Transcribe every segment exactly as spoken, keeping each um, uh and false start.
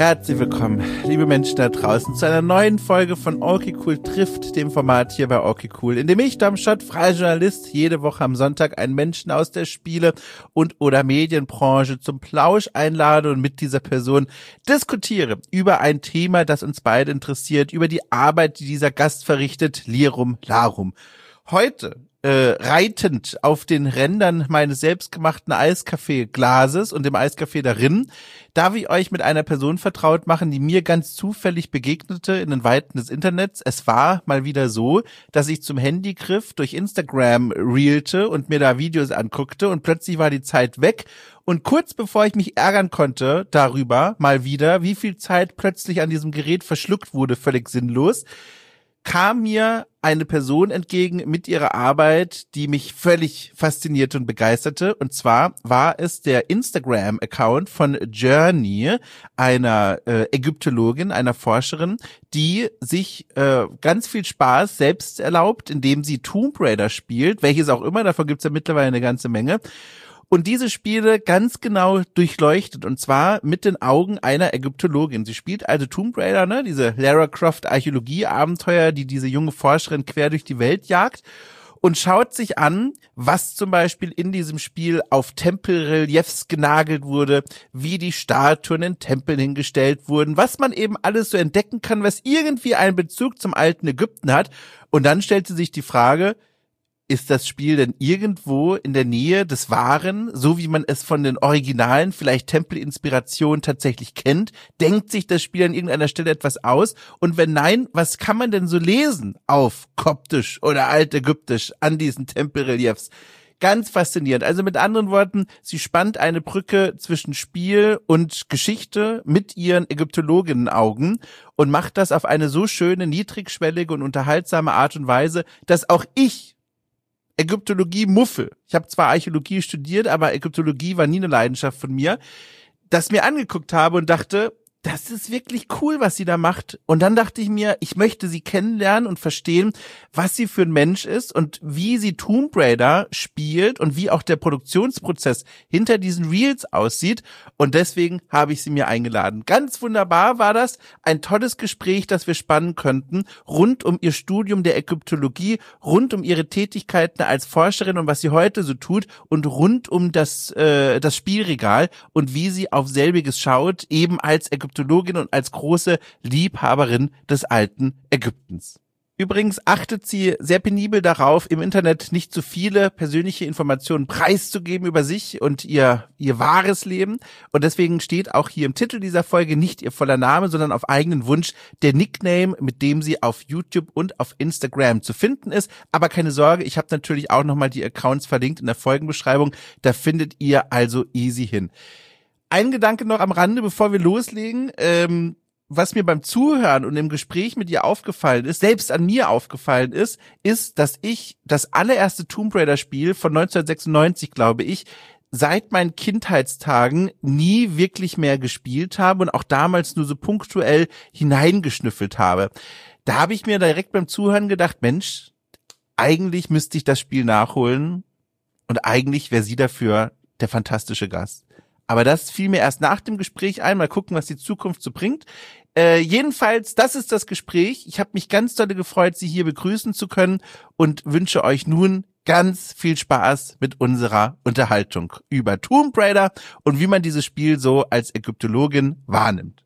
Herzlich willkommen, liebe Menschen da draußen, zu einer neuen Folge von Okay Cool trifft, dem Format hier bei Okay Cool, in dem ich, Domschott, freier Journalist, jede Woche am Sonntag einen Menschen aus der Spiele- und oder Medienbranche zum Plausch einlade und mit dieser Person diskutiere über ein Thema, das uns beide interessiert, über die Arbeit, die dieser Gast verrichtet, Lirum Larum. Heute Äh, reitend auf den Rändern meines selbstgemachten Eiskaffee-Glases und dem Eiskaffee darin, darf ich euch mit einer Person vertraut machen, die mir ganz zufällig begegnete in den Weiten des Internets. Es war mal wieder so, dass ich zum Handy griff, durch Instagram reelte und mir da Videos anguckte und plötzlich war die Zeit weg. Und kurz bevor ich mich ärgern konnte darüber, mal wieder, wie viel Zeit plötzlich an diesem Gerät verschluckt wurde, völlig sinnlos, kam mir eine Person entgegen mit ihrer Arbeit, die mich völlig faszinierte und begeisterte. Und zwar war es der Instagram-Account von Journey, einer äh, Ägyptologin, einer Forscherin, die sich äh, ganz viel Spaß selbst erlaubt, indem sie Tomb Raider spielt, welches auch immer, davon gibt's ja mittlerweile eine ganze Menge. Und diese Spiele ganz genau durchleuchtet, und zwar mit den Augen einer Ägyptologin. Sie spielt also Tomb Raider, ne, diese Lara Croft Archäologie-Abenteuer, die diese junge Forscherin quer durch die Welt jagt, und schaut sich an, was zum Beispiel in diesem Spiel auf Tempelreliefs genagelt wurde, wie die Statuen in Tempeln hingestellt wurden, was man eben alles so entdecken kann, was irgendwie einen Bezug zum alten Ägypten hat. Und dann stellt sie sich die Frage: Ist das Spiel denn irgendwo in der Nähe des Wahren, so wie man es von den originalen, vielleicht Tempelinspirationen tatsächlich kennt? Denkt sich das Spiel an irgendeiner Stelle etwas aus? Und wenn nein, was kann man denn so lesen auf Koptisch oder Altägyptisch an diesen Tempelreliefs? Ganz faszinierend. Also mit anderen Worten, sie spannt eine Brücke zwischen Spiel und Geschichte mit ihren Ägyptologinnenaugen und macht das auf eine so schöne, niedrigschwellige und unterhaltsame Art und Weise, dass auch ich Ägyptologie-Muffel, ich habe zwar Archäologie studiert, aber Ägyptologie war nie eine Leidenschaft von mir, das mir angeguckt habe und dachte, das ist wirklich cool, was sie da macht. Und dann dachte ich mir, ich möchte sie kennenlernen und verstehen, was sie für ein Mensch ist und wie sie Tomb Raider spielt und wie auch der Produktionsprozess hinter diesen Reels aussieht. Und deswegen habe ich sie mir eingeladen. Ganz wunderbar war das. Ein tolles Gespräch, das wir spannen könnten, rund um ihr Studium der Ägyptologie, rund um ihre Tätigkeiten als Forscherin und was sie heute so tut und rund um das, äh, das Spielregal und wie sie auf selbiges schaut, eben als Ägyptologin und als große Liebhaberin des alten Ägyptens. Übrigens achtet sie sehr penibel darauf, im Internet nicht zu viele persönliche Informationen preiszugeben über sich und ihr ihr wahres Leben. Und deswegen steht auch hier im Titel dieser Folge nicht ihr voller Name, sondern auf eigenen Wunsch der Nickname, mit dem sie auf YouTube und auf Instagram zu finden ist. Aber keine Sorge, ich habe natürlich auch nochmal die Accounts verlinkt in der Folgenbeschreibung. Da findet ihr also easy hin. Ein Gedanke noch am Rande, bevor wir loslegen, ähm, was mir beim Zuhören und im Gespräch mit ihr aufgefallen ist, selbst an mir aufgefallen ist, ist, dass ich das allererste Tomb Raider Spiel von neunzehnhundertsechsundneunzig, glaube ich, seit meinen Kindheitstagen nie wirklich mehr gespielt habe und auch damals nur so punktuell hineingeschnüffelt habe. Da habe ich mir direkt beim Zuhören gedacht, Mensch, eigentlich müsste ich das Spiel nachholen und eigentlich wäre sie dafür der fantastische Gast. Aber das fiel mir erst nach dem Gespräch ein. Mal gucken, was die Zukunft so bringt. Äh, jedenfalls, das ist das Gespräch. Ich habe mich ganz doll gefreut, Sie hier begrüßen zu können und wünsche euch nun ganz viel Spaß mit unserer Unterhaltung über Tomb Raider und wie man dieses Spiel so als Ägyptologin wahrnimmt.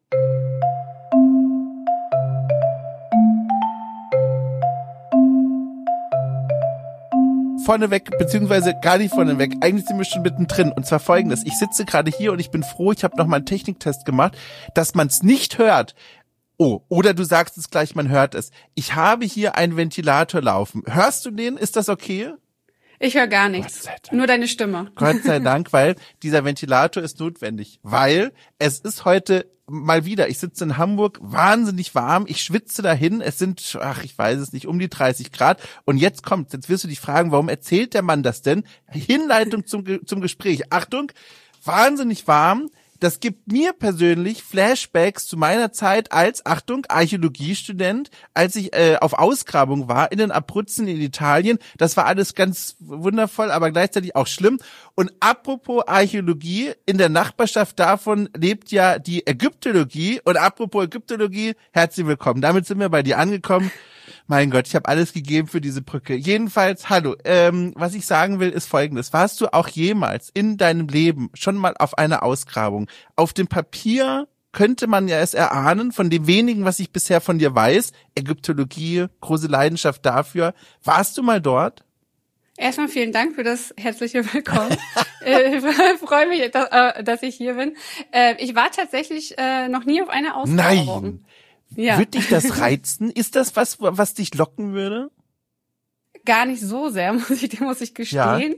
Vorneweg, beziehungsweise gar nicht vorneweg, eigentlich sind wir schon mittendrin, und zwar folgendes: Ich sitze gerade hier und ich bin froh, ich habe noch mal einen Techniktest gemacht, dass man es nicht hört. Oh, oder du sagst es gleich, man hört es. Ich habe hier einen Ventilator laufen. Hörst du den? Ist das okay? Ich höre gar nichts, nur deine Stimme. Gott sei Dank, weil dieser Ventilator ist notwendig, weil es ist heute mal wieder, ich sitze in Hamburg, wahnsinnig warm, ich schwitze dahin, es sind, ach, ich weiß es nicht, um die dreißig Grad, und jetzt kommt, jetzt wirst du dich fragen, warum erzählt der Mann das denn? Hinleitung zum, zum Gespräch. Achtung, wahnsinnig warm, das gibt mir persönlich Flashbacks zu meiner Zeit als, Achtung, Archäologiestudent, als ich äh, auf Ausgrabung war in den Abruzzen in Italien. Das war alles ganz wundervoll, aber gleichzeitig auch schlimm. Und apropos Archäologie, in der Nachbarschaft davon lebt ja die Ägyptologie. Und apropos Ägyptologie, herzlich willkommen. Damit sind wir bei dir angekommen. Mein Gott, ich habe alles gegeben für diese Brücke. Jedenfalls, hallo, ähm, was ich sagen will, ist Folgendes. Warst du auch jemals in deinem Leben schon mal auf einer Ausgrabung? Auf dem Papier könnte man ja es erahnen, von dem wenigen, was ich bisher von dir weiß, Ägyptologie, große Leidenschaft dafür. Warst du mal dort? Erstmal vielen Dank für das herzliche Willkommen. Ich äh, freue mich, dass, äh, dass ich hier bin. Äh, ich war tatsächlich äh, noch nie auf einer Ausgrabung. Nein! Ja. Würde dich das reizen? Ist das was, was dich locken würde? Gar nicht so sehr, muss ich, muss ich gestehen.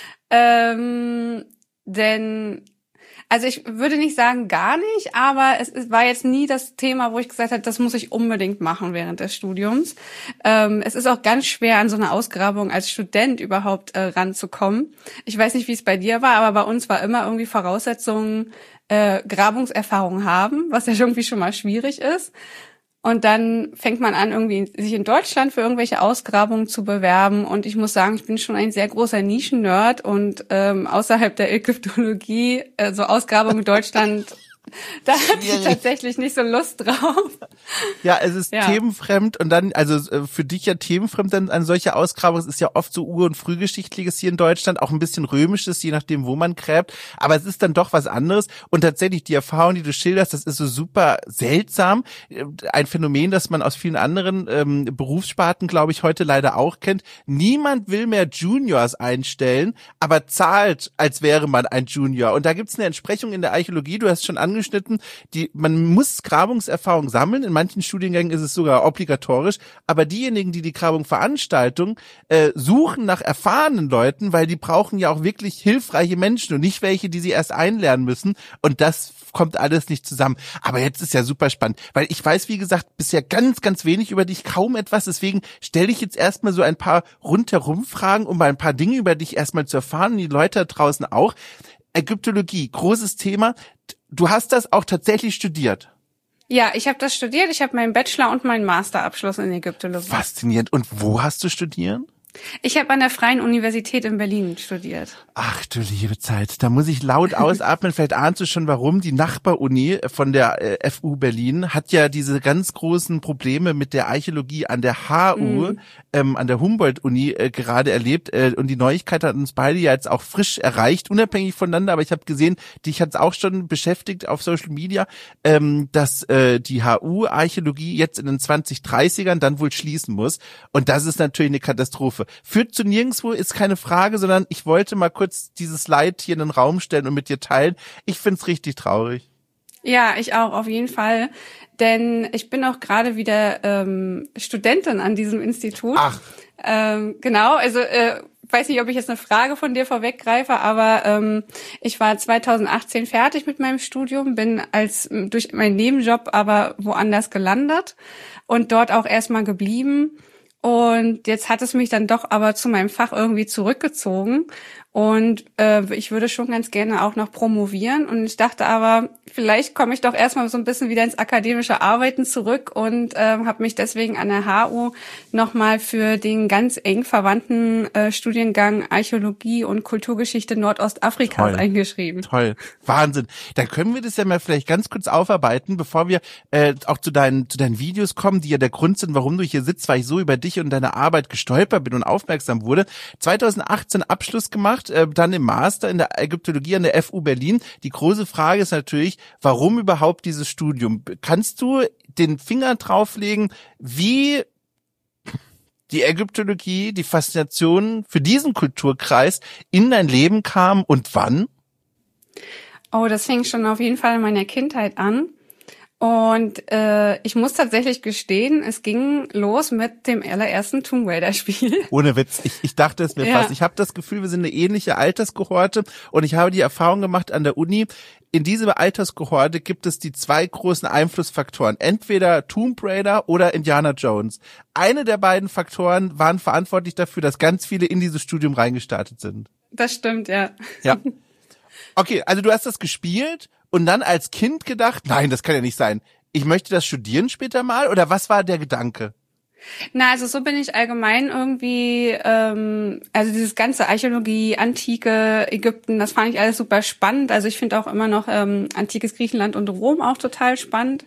Ja. Ähm, denn, also ich würde nicht sagen gar nicht, aber es, es war jetzt nie das Thema, wo ich gesagt habe, das muss ich unbedingt machen während des Studiums. Ähm, es ist auch ganz schwer, an so eine Ausgrabung als Student überhaupt äh, ranzukommen. Ich weiß nicht, wie es bei dir war, aber bei uns war immer irgendwie Voraussetzungen, äh, Grabungserfahrung haben, was ja irgendwie schon mal schwierig ist. Und dann fängt man an, irgendwie sich in Deutschland für irgendwelche Ausgrabungen zu bewerben. Und ich muss sagen, ich bin schon ein sehr großer Nischen-Nerd und ähm, außerhalb der Ägyptologie, äh, so Ausgrabungen in Deutschland, da hatte ich tatsächlich nicht so Lust drauf. Ja, es ist ja. themenfremd und dann, also für dich ja themenfremd dann an solche Ausgrabungen. Es ist ja oft so Ur- und Frühgeschichtliches hier in Deutschland, auch ein bisschen Römisches, je nachdem, wo man gräbt. Aber es ist dann doch was anderes. Und tatsächlich die Erfahrung, die du schilderst, das ist so super seltsam. Ein Phänomen, das man aus vielen anderen ähm, Berufssparten, glaube ich, heute leider auch kennt. Niemand will mehr Juniors einstellen, aber zahlt, als wäre man ein Junior. Und da gibt's eine Entsprechung in der Archäologie, du hast schon angesprochen, die, man muss Grabungserfahrung sammeln, in manchen Studiengängen ist es sogar obligatorisch, aber diejenigen, die die Grabung veranstalten, äh, suchen nach erfahrenen Leuten, weil die brauchen ja auch wirklich hilfreiche Menschen und nicht welche, die sie erst einlernen müssen, und das kommt alles nicht zusammen. Aber jetzt ist ja super spannend, weil ich weiß, wie gesagt, bisher ganz, ganz wenig über dich, kaum etwas, deswegen stelle ich jetzt erstmal so ein paar rundherum Fragen, um mal ein paar Dinge über dich erstmal zu erfahren, die Leute da draußen auch. Ägyptologie, großes Thema. Du hast das auch tatsächlich studiert? Ja, ich habe das studiert. Ich habe meinen Bachelor- und meinen Masterabschluss in Ägyptologie. Faszinierend. Und wo hast du studiert? Ich habe an der Freien Universität in Berlin studiert. Ach du liebe Zeit, da muss ich laut ausatmen. Vielleicht ahnst du schon, warum. Die Nachbaruni von der äh, F U Berlin hat ja diese ganz großen Probleme mit der Archäologie an der H U, mm. ähm, an der Humboldt-Uni äh, gerade erlebt. Äh, und die Neuigkeit hat uns beide ja jetzt auch frisch erreicht, unabhängig voneinander. Aber ich habe gesehen, dich hat es auch schon beschäftigt auf Social Media, ähm, dass äh, die H U-Archäologie jetzt in den zwanzig dreißigern dann wohl schließen muss. Und das ist natürlich eine Katastrophe. Führt zu nirgendwo, ist keine Frage, sondern ich wollte mal kurz dieses Leid hier in den Raum stellen und mit dir teilen. Ich find's richtig traurig. Ja, ich auch, auf jeden Fall. Denn ich bin auch gerade wieder ähm, Studentin an diesem Institut. Ach. Ähm, genau, also äh, weiß nicht, ob ich jetzt eine Frage von dir vorweggreife, aber ähm, ich war zweitausendachtzehn fertig mit meinem Studium, bin als durch meinen Nebenjob aber woanders gelandet und dort auch erstmal geblieben. Und jetzt hat es mich dann doch aber zu meinem Fach irgendwie zurückgezogen. Und äh, ich würde schon ganz gerne auch noch promovieren. Und ich dachte aber, vielleicht komme ich doch erstmal so ein bisschen wieder ins akademische Arbeiten zurück und äh, habe mich deswegen an der H U nochmal für den ganz eng verwandten äh, Studiengang Archäologie und Kulturgeschichte Nordostafrikas Toll. eingeschrieben. Toll, Wahnsinn. Dann können wir das ja mal vielleicht ganz kurz aufarbeiten, bevor wir äh, auch zu deinen zu deinen Videos kommen, die ja der Grund sind, warum du hier sitzt, weil ich so über dich und deine Arbeit gestolpert bin und aufmerksam wurde. zweitausendachtzehn Abschluss gemacht, äh, dann im Master in der Ägyptologie an der F U Berlin. Die große Frage ist natürlich, warum überhaupt dieses Studium? Kannst du den Finger drauflegen, wie die Ägyptologie, die Faszination für diesen Kulturkreis in dein Leben kam und wann? Oh, das fing schon auf jeden Fall in meiner Kindheit an. Und äh, ich muss tatsächlich gestehen, es ging los mit dem allerersten Tomb Raider-Spiel. Ohne Witz, ich, ich dachte es mir ja. fast. Ich habe das Gefühl, wir sind eine ähnliche Alterskohorte und ich habe die Erfahrung gemacht an der Uni, in dieser Alterskohorte gibt es die zwei großen Einflussfaktoren. Entweder Tomb Raider oder Indiana Jones. Eine der beiden Faktoren waren verantwortlich dafür, dass ganz viele in dieses Studium reingestartet sind. Das stimmt, ja. Ja. Okay, also du hast das gespielt. und dann als Kind gedacht, nein, das kann ja nicht sein. Ich möchte das studieren später mal? Oder was war der Gedanke? Na, also so bin ich allgemein irgendwie, ähm, also dieses ganze Archäologie, Antike, Ägypten, das fand ich alles super spannend. Also ich finde auch immer noch ähm, antikes Griechenland und Rom auch total spannend.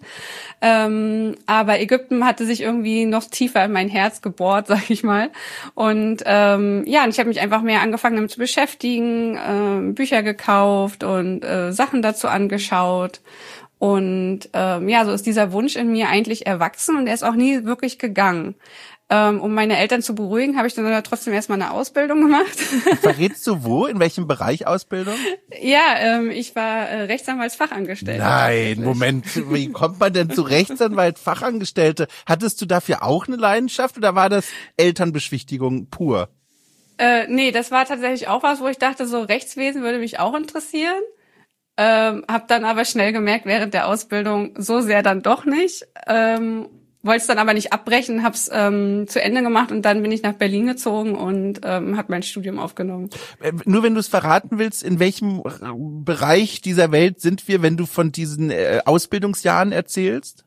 Ähm, aber Ägypten hatte sich irgendwie noch tiefer in mein Herz gebohrt, sag ich mal. Und ähm, ja, und ich habe mich einfach mehr angefangen damit zu beschäftigen, äh, Bücher gekauft und äh, Sachen dazu angeschaut. Und ähm, ja, so ist dieser Wunsch in mir eigentlich erwachsen und er ist auch nie wirklich gegangen. Ähm, um meine Eltern zu beruhigen, habe ich dann aber trotzdem erstmal eine Ausbildung gemacht. Verrätst du wo? In welchem Bereich Ausbildung? Ja, ähm, ich war äh, Rechtsanwaltsfachangestellte. Nein, Moment, wie kommt man denn zu Rechtsanwalt, Fachangestellte? Hattest du dafür auch eine Leidenschaft oder war das Elternbeschwichtigung pur? Äh, nee, das war tatsächlich auch was, wo ich dachte, so Rechtswesen würde mich auch interessieren. Ähm, hab dann aber schnell gemerkt, während der Ausbildung so sehr dann doch nicht. Ähm, wollte es dann aber nicht abbrechen, hab's ähm, zu Ende gemacht und dann bin ich nach Berlin gezogen und ähm, habe mein Studium aufgenommen. Äh, nur wenn du es verraten willst, in welchem Bereich dieser Welt sind wir, wenn du von diesen äh, Ausbildungsjahren erzählst?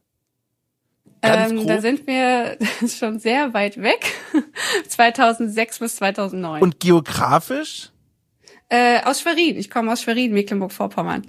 Ganz Ähm, grob. da sind wir schon sehr weit weg. zweitausendsechs bis zweitausendneun. Und geografisch? Äh, aus Schwerin. Ich komme aus Schwerin, Mecklenburg-Vorpommern.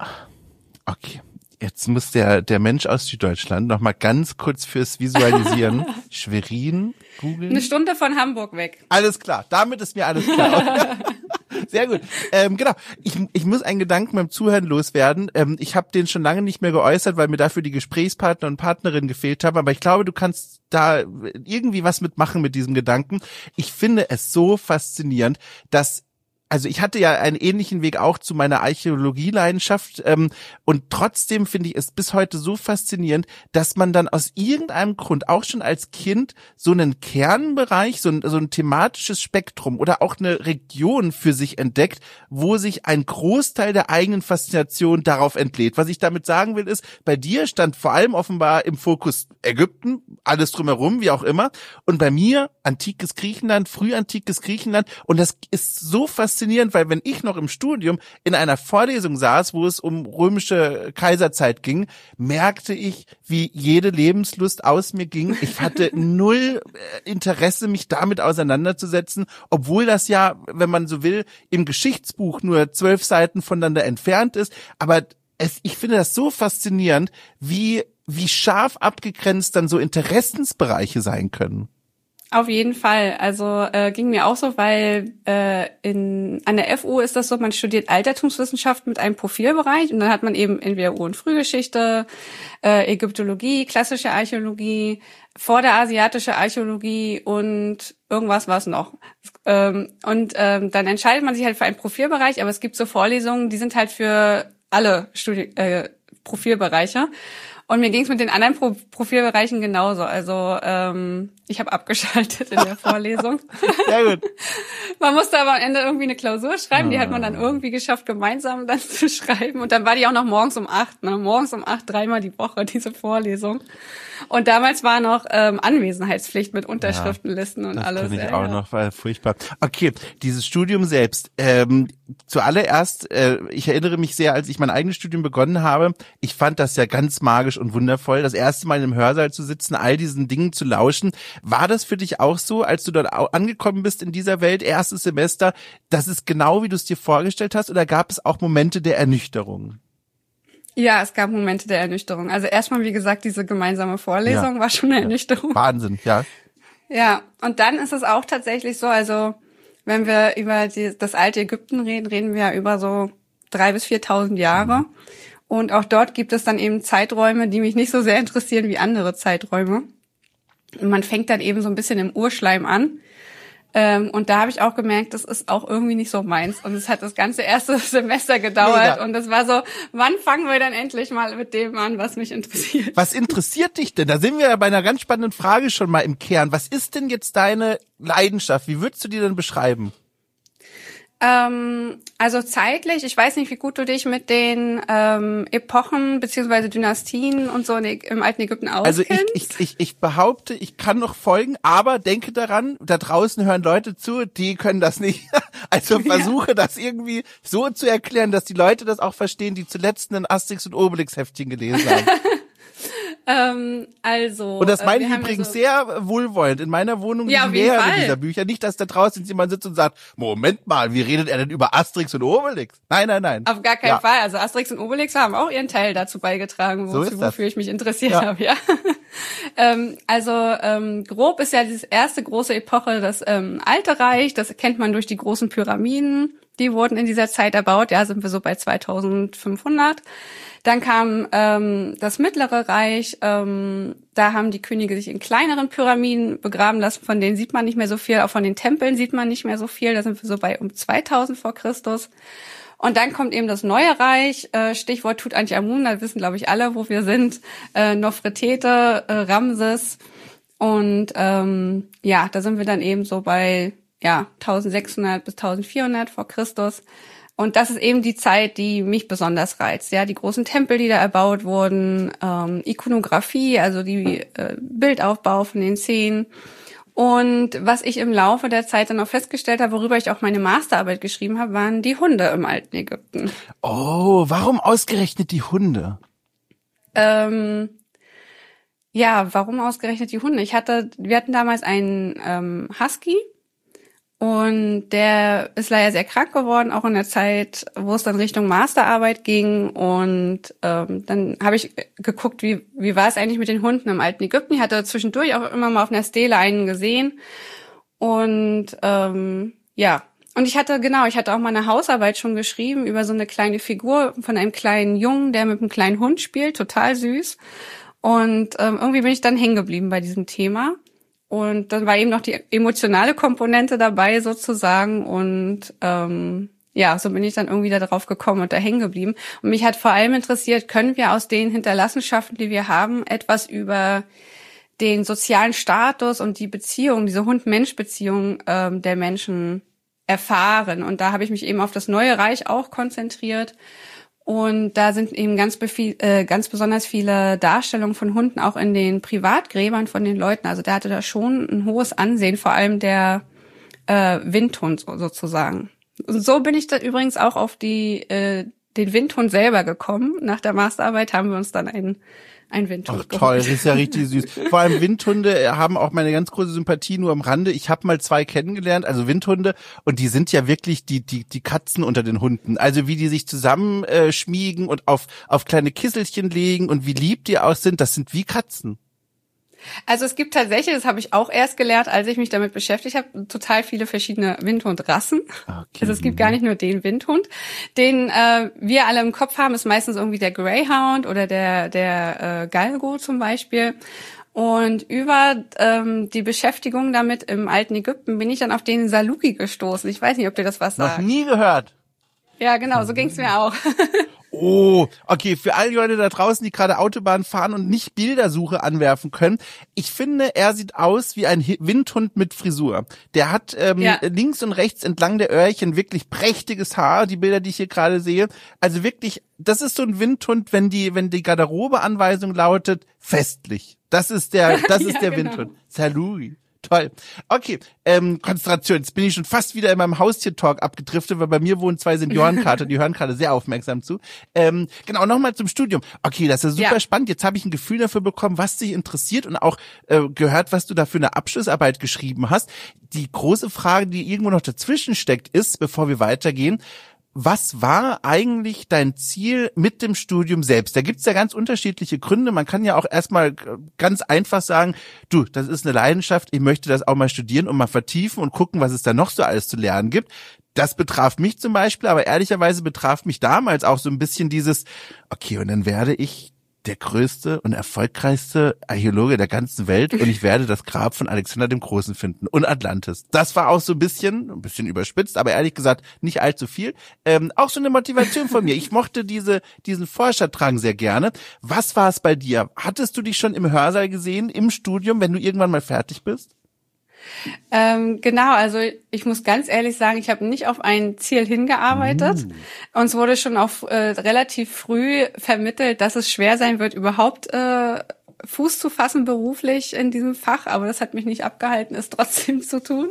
Okay. Jetzt muss der der Mensch aus Süddeutschland noch mal ganz kurz fürs Visualisieren Schwerin googeln. Eine Stunde von Hamburg weg. Alles klar. Damit ist mir alles klar. Sehr gut. Ähm, genau. Ich, ich muss einen Gedanken beim Zuhören loswerden. Ähm, ich habe den schon lange nicht mehr geäußert, weil mir dafür die Gesprächspartner und Partnerin gefehlt haben. Aber ich glaube, du kannst da irgendwie was mitmachen mit diesem Gedanken. Ich finde es so faszinierend, dass Also ich hatte ja einen ähnlichen Weg auch zu meiner Archäologieleidenschaft ähm, und trotzdem finde ich es bis heute so faszinierend, dass man dann aus irgendeinem Grund auch schon als Kind so einen Kernbereich, so ein, so ein thematisches Spektrum oder auch eine Region für sich entdeckt, wo sich ein Großteil der eigenen Faszination darauf entlädt. Was ich damit sagen will ist, bei dir stand vor allem offenbar im Fokus Ägypten, alles drumherum, wie auch immer, und bei mir antikes Griechenland, frühantikes Griechenland und das ist so faszinierend, weil wenn ich noch im Studium in einer Vorlesung saß, wo es um römische Kaiserzeit ging, merkte ich, wie jede Lebenslust aus mir ging. Ich hatte null Interesse, mich damit auseinanderzusetzen, obwohl das ja, wenn man so will, im Geschichtsbuch nur zwölf Seiten voneinander entfernt ist. Aber es, ich finde das so faszinierend, wie, wie scharf abgegrenzt dann so Interessensbereiche sein können. Auf jeden Fall. Also äh, ging mir auch so, weil äh, in an der F U ist das so, man studiert Altertumswissenschaft mit einem Profilbereich und dann hat man eben entweder Ur- und Frühgeschichte, äh, Ägyptologie, klassische Archäologie, vorderasiatische Archäologie und irgendwas was noch. Ähm, und ähm, dann entscheidet man sich halt für einen Profilbereich, aber es gibt so Vorlesungen, die sind halt für alle Studi- äh, Profilbereiche. Und mir ging es mit den anderen Pro- Profilbereichen genauso. Also ähm, ich habe abgeschaltet in der Vorlesung. Sehr gut. Man musste aber am Ende irgendwie eine Klausur schreiben. Die hat man dann irgendwie geschafft, gemeinsam dann zu schreiben. Und dann war die auch noch morgens um acht. Ne? Morgens um acht, dreimal die Woche, diese Vorlesung. Und damals war noch ähm, Anwesenheitspflicht mit Unterschriftenlisten ja, und das alles. Das kenne ich ja, auch ja. noch, war furchtbar. Okay, dieses Studium selbst. Ähm, zuallererst, äh, ich erinnere mich sehr, als ich mein eigenes Studium begonnen habe, ich fand das ja ganz magisch und wundervoll, das erste Mal im Hörsaal zu sitzen, all diesen Dingen zu lauschen. War das für dich auch so, als du dort angekommen bist in dieser Welt, erstes Semester, das ist genau, wie du es dir vorgestellt hast, oder gab es auch Momente der Ernüchterung? Ja, es gab Momente der Ernüchterung. Also erstmal, wie gesagt, diese gemeinsame Vorlesung ja. war schon eine ja. Ernüchterung. Wahnsinn, ja. Ja, und dann ist es auch tatsächlich so, also wenn wir über die, das alte Ägypten reden, reden wir ja über so drei bis viertausend Jahre. Mhm. Und auch dort gibt es dann eben Zeiträume, die mich nicht so sehr interessieren wie andere Zeiträume. Und man fängt dann eben so ein bisschen im Urschleim an. Ähm, und da habe ich auch gemerkt, das ist auch irgendwie nicht so meins. Und es hat das ganze erste Semester gedauert. Mega. Und es war so, wann fangen wir dann endlich mal mit dem an, was mich interessiert? Was interessiert dich denn? Da sind wir ja bei einer ganz spannenden Frage schon mal im Kern. Was ist denn jetzt deine Leidenschaft? Wie würdest du die denn beschreiben? Ähm, also zeitlich, ich weiß nicht, wie gut du dich mit den ähm, Epochen beziehungsweise Dynastien und so im alten Ägypten auskennst. Also ich, ich, ich, ich behaupte, ich kann noch folgen, aber denke daran, da draußen hören Leute zu, die können das nicht. Also versuche ja. das irgendwie so zu erklären, dass die Leute das auch verstehen, die zuletzt ein Asterix und Obelix Heftchen gelesen haben. Ähm, also. Und das meine äh, ich übrigens so sehr wohlwollend. In meiner Wohnung ja, liegen mehrere dieser Bücher. Nicht, dass da draußen jemand sitzt und sagt, Moment mal, wie redet er denn über Asterix und Obelix? Nein, nein, nein. Auf gar keinen ja. Fall. Also Asterix und Obelix haben auch ihren Teil dazu beigetragen, wo, so wofür ich mich interessiert ja. habe. Ja. ähm, also ähm, grob ist ja diese erste große Epoche das ähm, Alte Reich. Das kennt man durch die großen Pyramiden. Die wurden in dieser Zeit erbaut. Ja, sind wir so bei zweitausendfünfhundert. Dann kam ähm, das Mittlere Reich, ähm, da haben die Könige sich in kleineren Pyramiden begraben lassen, von denen sieht man nicht mehr so viel, auch von den Tempeln sieht man nicht mehr so viel, da sind wir so bei um zweitausend vor Christus. Und dann kommt eben das Neue Reich, äh, Stichwort Tutanchamun, da wissen glaube ich alle, wo wir sind, äh, Nofretete, äh, Ramses und ähm, ja, da sind wir dann eben so bei ja eintausendsechshundert bis eintausendvierhundert vor Christus. Und das ist eben die Zeit, die mich besonders reizt. Ja, die großen Tempel, die da erbaut wurden, ähm, Ikonografie, also die äh, Bildaufbau von den Szenen. Und was ich im Laufe der Zeit dann auch festgestellt habe, worüber ich auch meine Masterarbeit geschrieben habe, waren die Hunde im alten Ägypten. Oh, warum ausgerechnet die Hunde? Ähm, ja, warum ausgerechnet die Hunde? Ich hatte, wir hatten damals einen ähm, Husky. Und der ist leider sehr krank geworden, auch in der Zeit, wo es dann Richtung Masterarbeit ging. Und ähm, dann habe ich geguckt, wie wie war es eigentlich mit den Hunden im alten Ägypten. Ich hatte zwischendurch auch immer mal auf einer Stele einen gesehen. Und ähm, ja, und ich hatte, genau, ich hatte auch mal eine Hausarbeit schon geschrieben über so eine kleine Figur von einem kleinen Jungen, der mit einem kleinen Hund spielt, total süß. Und ähm, irgendwie bin ich dann hängen geblieben bei diesem Thema. Und dann war eben noch die emotionale Komponente dabei sozusagen und ähm, ja, so bin ich dann irgendwie da drauf gekommen und da hängen geblieben. Und mich hat vor allem interessiert, können wir aus den Hinterlassenschaften, die wir haben, etwas über den sozialen Status und die Beziehung, diese Hund-Mensch-Beziehung ähm, der Menschen erfahren. Und da habe ich mich eben auf das Neue Reich auch konzentriert. Und da sind eben ganz, befiel, äh, ganz besonders viele Darstellungen von Hunden auch in den Privatgräbern von den Leuten. Also der hatte da schon ein hohes Ansehen, vor allem der äh, Windhund so, sozusagen. Und so bin ich da übrigens auch auf die äh, den Windhund selber gekommen. Nach der Masterarbeit haben wir uns dann einen Ein Windhund. Ach toll, das ist ja richtig süß. Vor allem Windhunde haben auch meine ganz große Sympathie nur am Rande. Ich habe mal zwei kennengelernt, also Windhunde, und die sind ja wirklich die die die Katzen unter den Hunden. Also wie die sich zusammen äh, schmiegen und auf auf kleine Kisselchen legen und wie lieb die aus sind, das sind wie Katzen. Also es gibt tatsächlich, das habe ich auch erst gelernt, als ich mich damit beschäftigt habe, total viele verschiedene Windhundrassen. Okay. Also es gibt gar nicht nur den Windhund. Den äh, wir alle im Kopf haben, ist meistens irgendwie der Greyhound oder der der äh, Galgo zum Beispiel. Und über ähm, die Beschäftigung damit im alten Ägypten bin ich dann auf den Saluki gestoßen. Ich weiß nicht, ob dir das was sagt. Noch nie gehört. Ja, genau, so ging's mir auch. Oh, okay, für alle Leute da draußen, die gerade Autobahn fahren und nicht Bildersuche anwerfen können. Ich finde, er sieht aus wie ein Windhund mit Frisur. Der hat ähm, ja. links und rechts entlang der Öhrchen wirklich prächtiges Haar, die Bilder, die ich hier gerade sehe. Also wirklich, das ist so ein Windhund, wenn die wenn die Garderobeanweisung lautet, festlich. Das ist der, das ist ja, der genau. Windhund. Salut. Toll. Okay, ähm, Konzentration. Jetzt bin ich schon fast wieder in meinem Haustier-Talk abgedriftet, weil bei mir wohnen zwei Seniorenkater, die hören gerade sehr aufmerksam zu. Ähm, genau, nochmal zum Studium. Okay, das ist super ja. spannend. Jetzt habe ich ein Gefühl dafür bekommen, was dich interessiert und auch äh, gehört, was du da für eine Abschlussarbeit geschrieben hast. Die große Frage, die irgendwo noch dazwischen steckt, ist, bevor wir weitergehen, was war eigentlich dein Ziel mit dem Studium selbst? Da gibt's ja ganz unterschiedliche Gründe. Man kann ja auch erstmal ganz einfach sagen, du, das ist eine Leidenschaft, ich möchte das auch mal studieren und mal vertiefen und gucken, was es da noch so alles zu lernen gibt. Das betraf mich zum Beispiel, aber ehrlicherweise betraf mich damals auch so ein bisschen dieses, okay, und dann werde ich der größte und erfolgreichste Archäologe der ganzen Welt und ich werde das Grab von Alexander dem Großen finden und Atlantis. Das war auch so ein bisschen, ein bisschen überspitzt, aber ehrlich gesagt nicht allzu viel. Ähm, auch so eine Motivation von mir. Ich mochte diese diesen Forscherdrang sehr gerne. Was war es bei dir? Hattest du dich schon im Hörsaal gesehen, im Studium, wenn du irgendwann mal fertig bist? Ähm, genau, also ich muss ganz ehrlich sagen, ich habe nicht auf ein Ziel hingearbeitet. Mm. Uns wurde schon auf äh, relativ früh vermittelt, dass es schwer sein wird, überhaupt äh, Fuß zu fassen beruflich in diesem Fach, aber das hat mich nicht abgehalten, es trotzdem zu tun.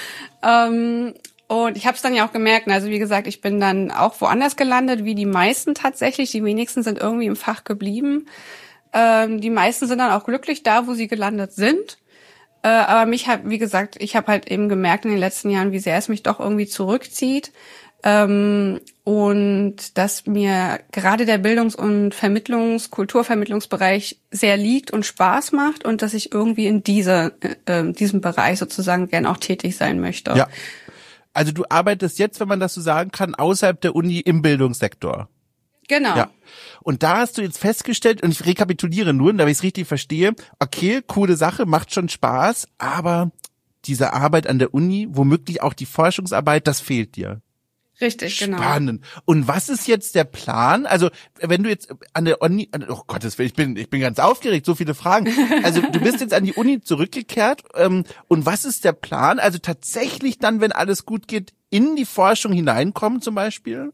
Ähm, und ich habe es dann ja auch gemerkt, also wie gesagt, ich bin dann auch woanders gelandet, wie die meisten tatsächlich. Die wenigsten sind irgendwie im Fach geblieben. Ähm, die meisten sind dann auch glücklich da, wo sie gelandet sind. Äh, aber mich hat, wie gesagt, ich habe halt eben gemerkt in den letzten Jahren, wie sehr es mich doch irgendwie zurückzieht. Ähm, und dass mir gerade der Bildungs- und Vermittlungs-, Kulturvermittlungsbereich sehr liegt und Spaß macht und dass ich irgendwie in dieser, äh, diesem Bereich sozusagen gern auch tätig sein möchte. Ja. Also du arbeitest jetzt, wenn man das so sagen kann, außerhalb der Uni im Bildungssektor. Genau. Ja. Und da hast du jetzt festgestellt, und ich rekapituliere nur, damit ich es richtig verstehe, okay, coole Sache, macht schon Spaß, aber diese Arbeit an der Uni, womöglich auch die Forschungsarbeit, das fehlt dir. Richtig, genau. Spannend. Und was ist jetzt der Plan? Also, wenn du jetzt an der Uni, oh Gottes Willen, ich bin, ich bin ganz aufgeregt, so viele Fragen. Also, du bist jetzt an die Uni zurückgekehrt, ähm, und was ist der Plan? Also tatsächlich dann, wenn alles gut geht, in die Forschung hineinkommen zum Beispiel?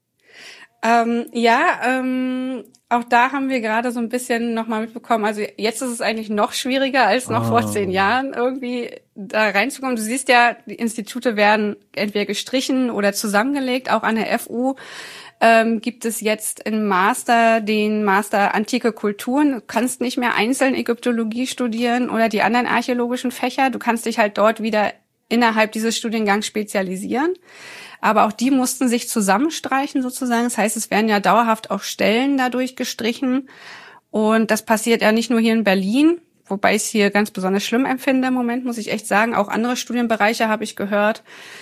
Ähm, ja, ähm, auch da haben wir gerade so ein bisschen nochmal mitbekommen, also jetzt ist es eigentlich noch schwieriger als noch oh. vor zehn Jahren irgendwie da reinzukommen. Du siehst ja, die Institute werden entweder gestrichen oder zusammengelegt. Auch an der F U ähm, gibt es jetzt im Master den Master Antike Kulturen. Du kannst nicht mehr einzeln Ägyptologie studieren oder die anderen archäologischen Fächer. Du kannst dich halt dort wieder innerhalb dieses Studiengangs spezialisieren. Aber auch die mussten sich zusammenstreichen sozusagen. Das heißt, es werden ja dauerhaft auch Stellen dadurch gestrichen. Und das passiert ja nicht nur hier in Berlin, wobei ich es hier ganz besonders schlimm empfinde im Moment, muss ich echt sagen. Auch andere Studienbereiche habe ich gehört.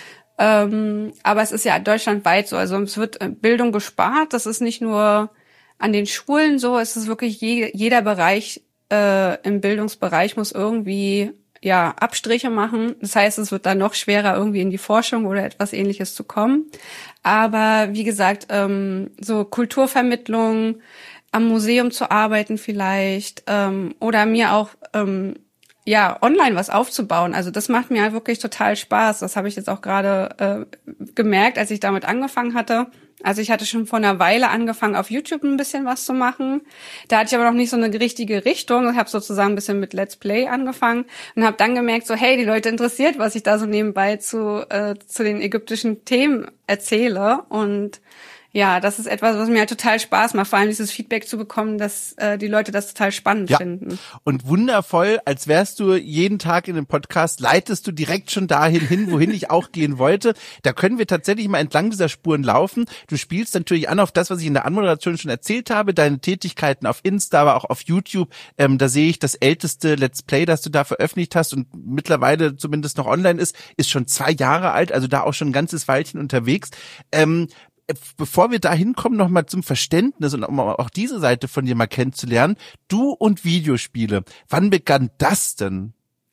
Ähm, aber es ist ja deutschlandweit so. Also es wird Bildung gespart. Das ist nicht nur an den Schulen so. Es ist wirklich je, jeder Bereich äh, im Bildungsbereich muss irgendwie ja, Abstriche machen. Das heißt, es wird dann noch schwerer, irgendwie in die Forschung oder etwas Ähnliches zu kommen. Aber wie gesagt, ähm, so Kulturvermittlung, am Museum zu arbeiten vielleicht ähm, oder mir auch ähm, ja online was aufzubauen. Also das macht mir halt wirklich total Spaß. Das habe ich jetzt auch gerade äh, gemerkt, als ich damit angefangen hatte. Also ich hatte schon vor einer Weile angefangen, auf YouTube ein bisschen was zu machen. Da hatte ich aber noch nicht so eine richtige Richtung. Ich habe sozusagen ein bisschen mit Let's Play angefangen und habe dann gemerkt, so hey, die Leute interessiert, was ich da so nebenbei zu äh, zu den ägyptischen Themen erzähle. Und ja, das ist etwas, was mir halt total Spaß macht, vor allem dieses Feedback zu bekommen, dass äh, die Leute das total spannend ja. finden. Und wundervoll, als wärst du jeden Tag in dem Podcast, leitest du direkt schon dahin hin, wohin ich auch gehen wollte. Da können wir tatsächlich mal entlang dieser Spuren laufen. Du spielst natürlich an auf das, was ich in der Anmoderation schon erzählt habe, deine Tätigkeiten auf Insta, aber auch auf YouTube. Ähm, da sehe ich, das älteste Let's Play, das du da veröffentlicht hast und mittlerweile zumindest noch online ist, ist schon zwei Jahre alt, also da auch schon ein ganzes Weilchen unterwegs. Ähm, Bevor wir da hinkommen, nochmal zum Verständnis und um auch diese Seite von dir mal kennenzulernen. Du und Videospiele. Wann begann das denn?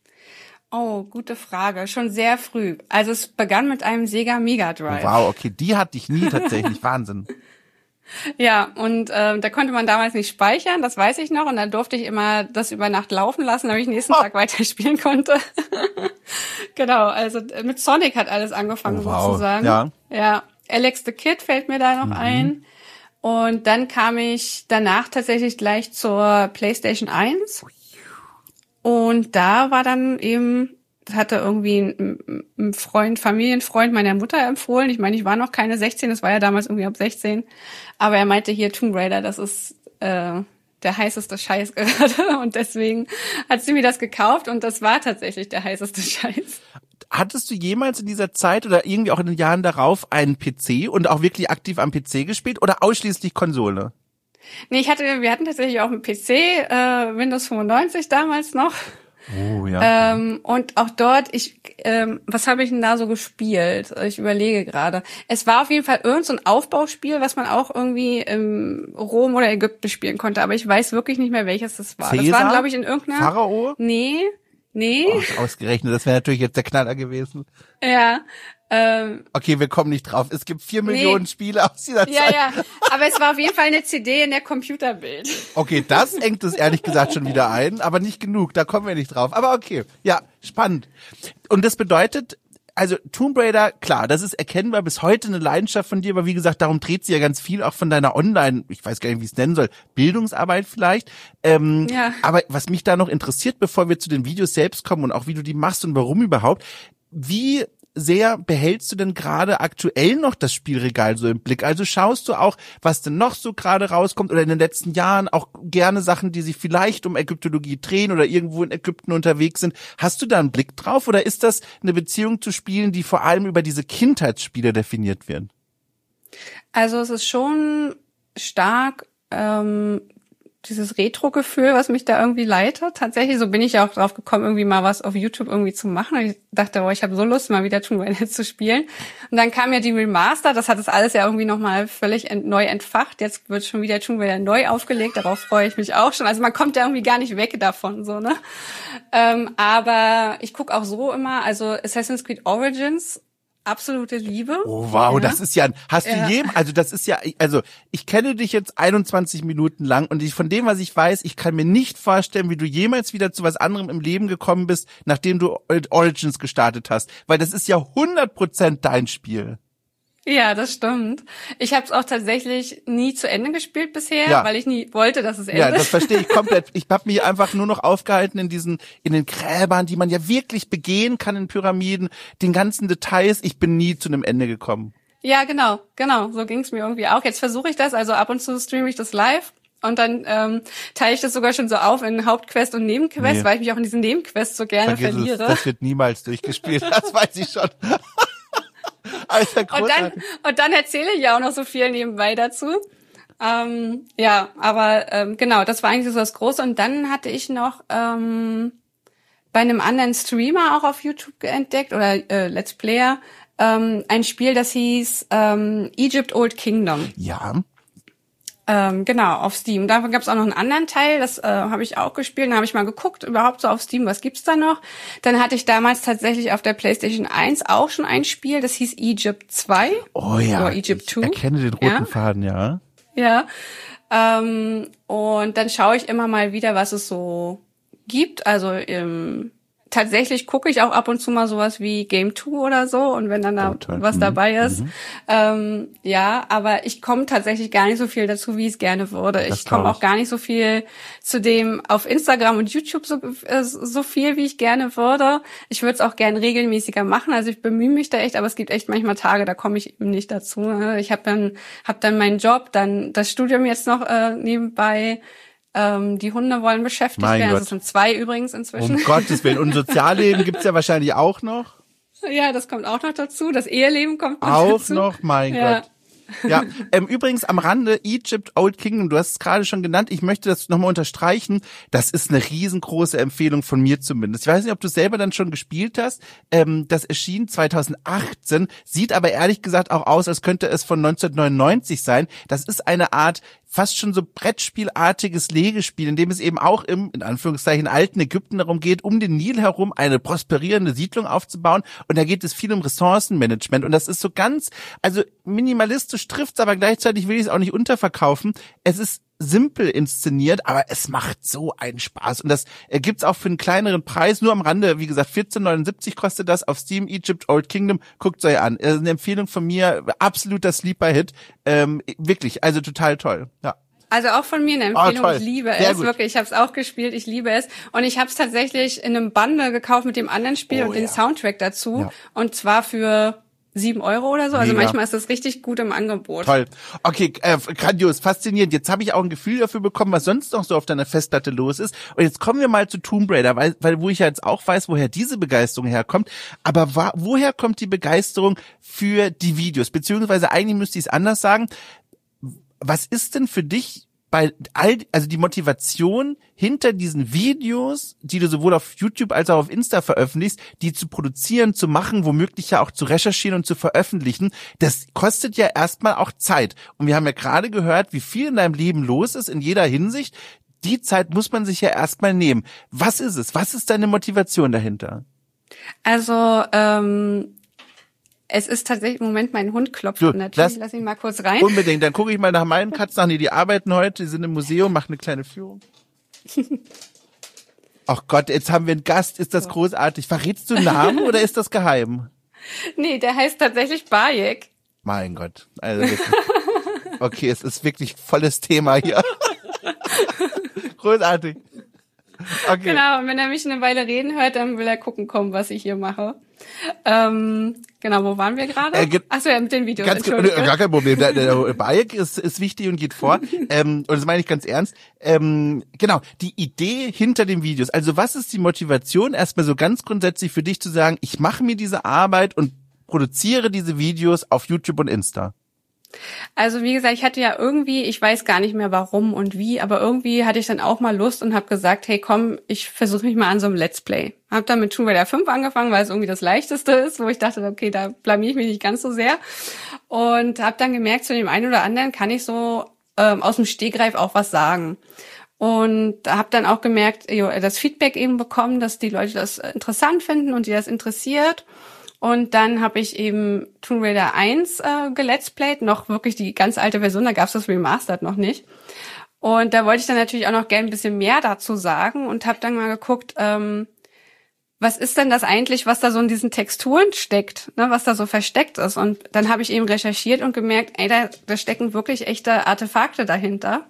Oh, gute Frage. Schon sehr früh. Also es begann mit einem Sega Mega Drive. Wow, okay, die hatte ich nie tatsächlich. Wahnsinn. Ja, und äh, da konnte man damals nicht speichern, das weiß ich noch. Und dann durfte ich immer das über Nacht laufen lassen, damit ich nächsten oh. Tag weiterspielen konnte. Genau, also mit Sonic hat alles angefangen oh, wow. sozusagen. Ja. Ja. Alex the Kid fällt mir da noch mhm. ein. Und dann kam ich danach tatsächlich gleich zur PlayStation eins. Und da war dann eben, das hatte irgendwie ein, ein Freund, Familienfreund meiner Mutter empfohlen. Ich meine, ich war noch keine sechzehn, das war ja damals irgendwie ab sechzehn. Aber er meinte hier, Tomb Raider, das ist äh, der heißeste Scheiß gerade. Und deswegen hat sie mir das gekauft und das war tatsächlich der heißeste Scheiß. Hattest du jemals in dieser Zeit oder irgendwie auch in den Jahren darauf einen P C und auch wirklich aktiv am P C gespielt oder ausschließlich Konsole? Nee, ich hatte, wir hatten tatsächlich auch einen P C, äh, Windows fünfundneunzig damals noch. Oh, ja. Ähm, und auch dort, ich, ähm, was habe ich denn da so gespielt? Ich überlege gerade. Es war auf jeden Fall irgend so ein Aufbauspiel, was man auch irgendwie im Rom oder Ägypten spielen konnte, aber ich weiß wirklich nicht mehr, welches das war. Cäsar? Das war, glaube ich, in irgendeiner... Pharao? Nee. Nee. Oh, ausgerechnet, das wäre natürlich jetzt der Knaller gewesen. Ja. Ähm, okay, wir kommen nicht drauf. Es gibt vier nee. Millionen Spiele aus dieser ja, Zeit. Ja, ja. Aber es war auf jeden Fall eine C D in der Computerbild. Okay, das engt es ehrlich gesagt schon wieder ein, aber nicht genug. Da kommen wir nicht drauf. Aber okay, ja, spannend. Und das bedeutet, also Tomb Raider, klar, das ist erkennbar bis heute eine Leidenschaft von dir, aber wie gesagt, darum dreht sie ja ganz viel auch von deiner Online, ich weiß gar nicht, wie ich es nennen soll, Bildungsarbeit vielleicht. Ähm, ja. Aber was mich da noch interessiert, bevor wir zu den Videos selbst kommen und auch wie du die machst und warum überhaupt, wie sehr behältst du denn gerade aktuell noch das Spielregal so im Blick? Also schaust du auch, was denn noch so gerade rauskommt oder in den letzten Jahren auch gerne Sachen, die sich vielleicht um Ägyptologie drehen oder irgendwo in Ägypten unterwegs sind. Hast du da einen Blick drauf oder ist das eine Beziehung zu Spielen, die vor allem über diese Kindheitsspiele definiert werden? Also es ist schon stark ähm dieses Retro-Gefühl, was mich da irgendwie leitet. Tatsächlich, so bin ich ja auch drauf gekommen, irgendwie mal was auf YouTube irgendwie zu machen. Und ich dachte, oh, ich habe so Lust, mal wieder Tomb Raider zu spielen. Und dann kam ja die Remaster, das hat das alles ja irgendwie nochmal völlig ent- neu entfacht. Jetzt wird schon wieder Tomb Raider neu aufgelegt, darauf freue ich mich auch schon. Also man kommt ja irgendwie gar nicht weg davon, so, ne? Ähm, aber ich gucke auch so immer, also Assassin's Creed Origins, absolute Liebe. Oh wow, ja. Das ist ja, hast ja. du jedem, also das ist ja, also ich kenne dich jetzt einundzwanzig Minuten lang und ich, von dem, was ich weiß, ich kann mir nicht vorstellen, wie du jemals wieder zu was anderem im Leben gekommen bist, nachdem du Origins gestartet hast, weil das ist ja hundert Prozent dein Spiel. Ja, das stimmt. Ich habe es auch tatsächlich nie zu Ende gespielt bisher, ja. weil ich nie wollte, dass es endet. Ja, das verstehe ich komplett. Ich habe mich einfach nur noch aufgehalten in diesen, in den Gräbern, die man ja wirklich begehen kann in Pyramiden, den ganzen Details. Ich bin nie zu einem Ende gekommen. Ja, genau, genau. So ging es mir irgendwie auch. Jetzt versuche ich das, also ab und zu streame ich das live. Und dann ähm, teile ich das sogar schon so auf in Hauptquest und Nebenquest, nee. weil ich mich auch in diesen Nebenquests so gerne Vergiss verliere. Es, das wird niemals durchgespielt, das weiß ich schon. und dann und dann erzähle ich ja auch noch so viel nebenbei dazu. Ähm, ja, aber ähm, genau, das war eigentlich so das Große. Und dann hatte ich noch ähm, bei einem anderen Streamer auch auf YouTube entdeckt oder äh, Let's Player ähm, ein Spiel, das hieß ähm, Egypt Old Kingdom. Ja. Ähm, genau, auf Steam. Da gab es auch noch einen anderen Teil, das äh, habe ich auch gespielt. Dann habe ich mal geguckt, überhaupt so auf Steam, was gibt's da noch? Dann hatte ich damals tatsächlich auf der PlayStation eins auch schon ein Spiel, das hieß Egypt zwei. Oh ja, oder Egypt zwei. Ich erkenne den roten ja. Faden, ja. Ja, ähm, und dann schaue ich immer mal wieder, was es so gibt. Also im Tatsächlich gucke ich auch ab und zu mal sowas wie Game zwei oder so und wenn dann da oh, was mhm. dabei ist. Mhm. Ähm, ja, aber ich komme tatsächlich gar nicht so viel dazu, wie ich es gerne würde. Das ich komme auch gar nicht so viel zu dem auf Instagram und YouTube so, äh, so viel, wie ich gerne würde. Ich würde es auch gern regelmäßiger machen. Also ich bemühe mich da echt, aber es gibt echt manchmal Tage, da komme ich eben nicht dazu. Ich habe dann, hab dann meinen Job, dann das Studium jetzt noch äh, nebenbei. Ähm, die Hunde wollen beschäftigt mein werden. Gott. Das sind zwei übrigens inzwischen. Um Gottes Willen. Und Sozialleben gibt's ja wahrscheinlich auch noch. Ja, das kommt auch noch dazu. Das Eheleben kommt noch auch dazu. Auch noch, mein ja. Gott. Ja, ähm, übrigens am Rande, Egypt Old Kingdom, du hast es gerade schon genannt, ich möchte das nochmal unterstreichen, das ist eine riesengroße Empfehlung von mir zumindest. Ich weiß nicht, ob du selber dann schon gespielt hast, ähm, das erschien zweitausendachtzehn, sieht aber ehrlich gesagt auch aus, als könnte es von neunzehnhundertneunundneunzig sein. Das ist eine Art fast schon so Brettspielartiges Legespiel, in dem es eben auch im, in Anführungszeichen, alten Ägypten darum geht, um den Nil herum eine prosperierende Siedlung aufzubauen. Und da geht es viel um Ressourcenmanagement. Und das ist so ganz, also minimalistisch trifft's, aber gleichzeitig will ich es auch nicht unterverkaufen. Es ist simpel inszeniert, aber es macht so einen Spaß. Und das äh, gibt's auch für einen kleineren Preis, nur am Rande, wie gesagt, vierzehn neunundsiebzig kostet das auf Steam, Egypt Old Kingdom, guckt's euch an. Äh, eine Empfehlung von mir, absoluter Sleeper-Hit, ähm, wirklich, also total toll, ja. Also auch von mir eine Empfehlung, oh, ich liebe Sehr es, gut. wirklich, ich habe es auch gespielt, ich liebe es. Und ich habe es tatsächlich in einem Bundle gekauft mit dem anderen Spiel oh, und ja. den Soundtrack dazu. Ja. Und zwar für sieben Euro oder so. Also Mega. manchmal ist das richtig gut im Angebot. Toll. Okay, äh, grandios, faszinierend. Jetzt habe ich auch ein Gefühl dafür bekommen, was sonst noch so auf deiner Festplatte los ist. Und jetzt kommen wir mal zu Tomb Raider, weil, weil wo ich ja jetzt auch weiß, woher diese Begeisterung herkommt. Aber wa- woher kommt die Begeisterung für die Videos? Beziehungsweise eigentlich müsste ich es anders sagen. Was ist denn für dich bei all, also die Motivation hinter diesen Videos, die du sowohl auf YouTube als auch auf Insta veröffentlichst, die zu produzieren, zu machen, womöglich ja auch zu recherchieren und zu veröffentlichen, das kostet ja erstmal auch Zeit. Und wir haben ja gerade gehört, wie viel in deinem Leben los ist in jeder Hinsicht. die Zeit muss man sich ja erstmal nehmen. Was ist es? Was ist deine Motivation dahinter? Also, ähm, es ist tatsächlich, im Moment, mein Hund klopft du, an der Tür. Lass, ich lass ihn mal kurz rein. Unbedingt, dann gucke ich mal nach meinen Katzen. Nee, die arbeiten heute, die sind im Museum, machen eine kleine Führung. Ach Gott, jetzt haben wir einen Gast, ist das großartig. Verrätst du einen Namen oder ist das geheim? Nee, der heißt tatsächlich Bayek. Mein Gott, also wirklich. Okay, es ist wirklich volles Thema hier. Großartig. Okay. Genau, und wenn er mich eine Weile reden hört, dann will er gucken kommen, was ich hier mache. Ähm, genau, wo waren wir gerade? Äh, Achso, ja, mit den Videos. Ganz, gar kein Problem. Der, der Bayek ist, ist wichtig und geht vor. ähm, und das meine ich ganz ernst. Ähm, genau, die Idee hinter den Videos. Also was ist die Motivation, erstmal so ganz grundsätzlich für dich zu sagen, ich mache mir diese Arbeit und produziere diese Videos auf YouTube und Insta? Also wie gesagt, ich hatte ja irgendwie, ich weiß gar nicht mehr warum und wie, aber irgendwie hatte ich dann auch mal Lust und habe gesagt, hey komm, ich versuche mich mal an so einem Let's Play. Hab dann mit Tomb Raider fünf angefangen, weil es irgendwie das Leichteste ist, wo ich dachte, okay, da blamier ich mich nicht ganz so sehr. Und habe dann gemerkt, zu dem einen oder anderen kann ich so ähm, aus dem Stegreif auch was sagen. Und habe dann auch gemerkt, jo, das Feedback eben bekommen, dass die Leute das interessant finden und die das interessiert. Und dann habe ich eben Tomb Raider eins äh, geletsplayt, noch wirklich die ganz alte Version, da gab es das Remastered noch nicht. Und da wollte ich dann natürlich auch noch gerne ein bisschen mehr dazu sagen und habe dann mal geguckt, ähm, was ist denn das eigentlich, was da so in diesen Texturen steckt, ne, was da so versteckt ist. Und dann habe ich eben recherchiert und gemerkt, ey, da, da stecken wirklich echte Artefakte dahinter.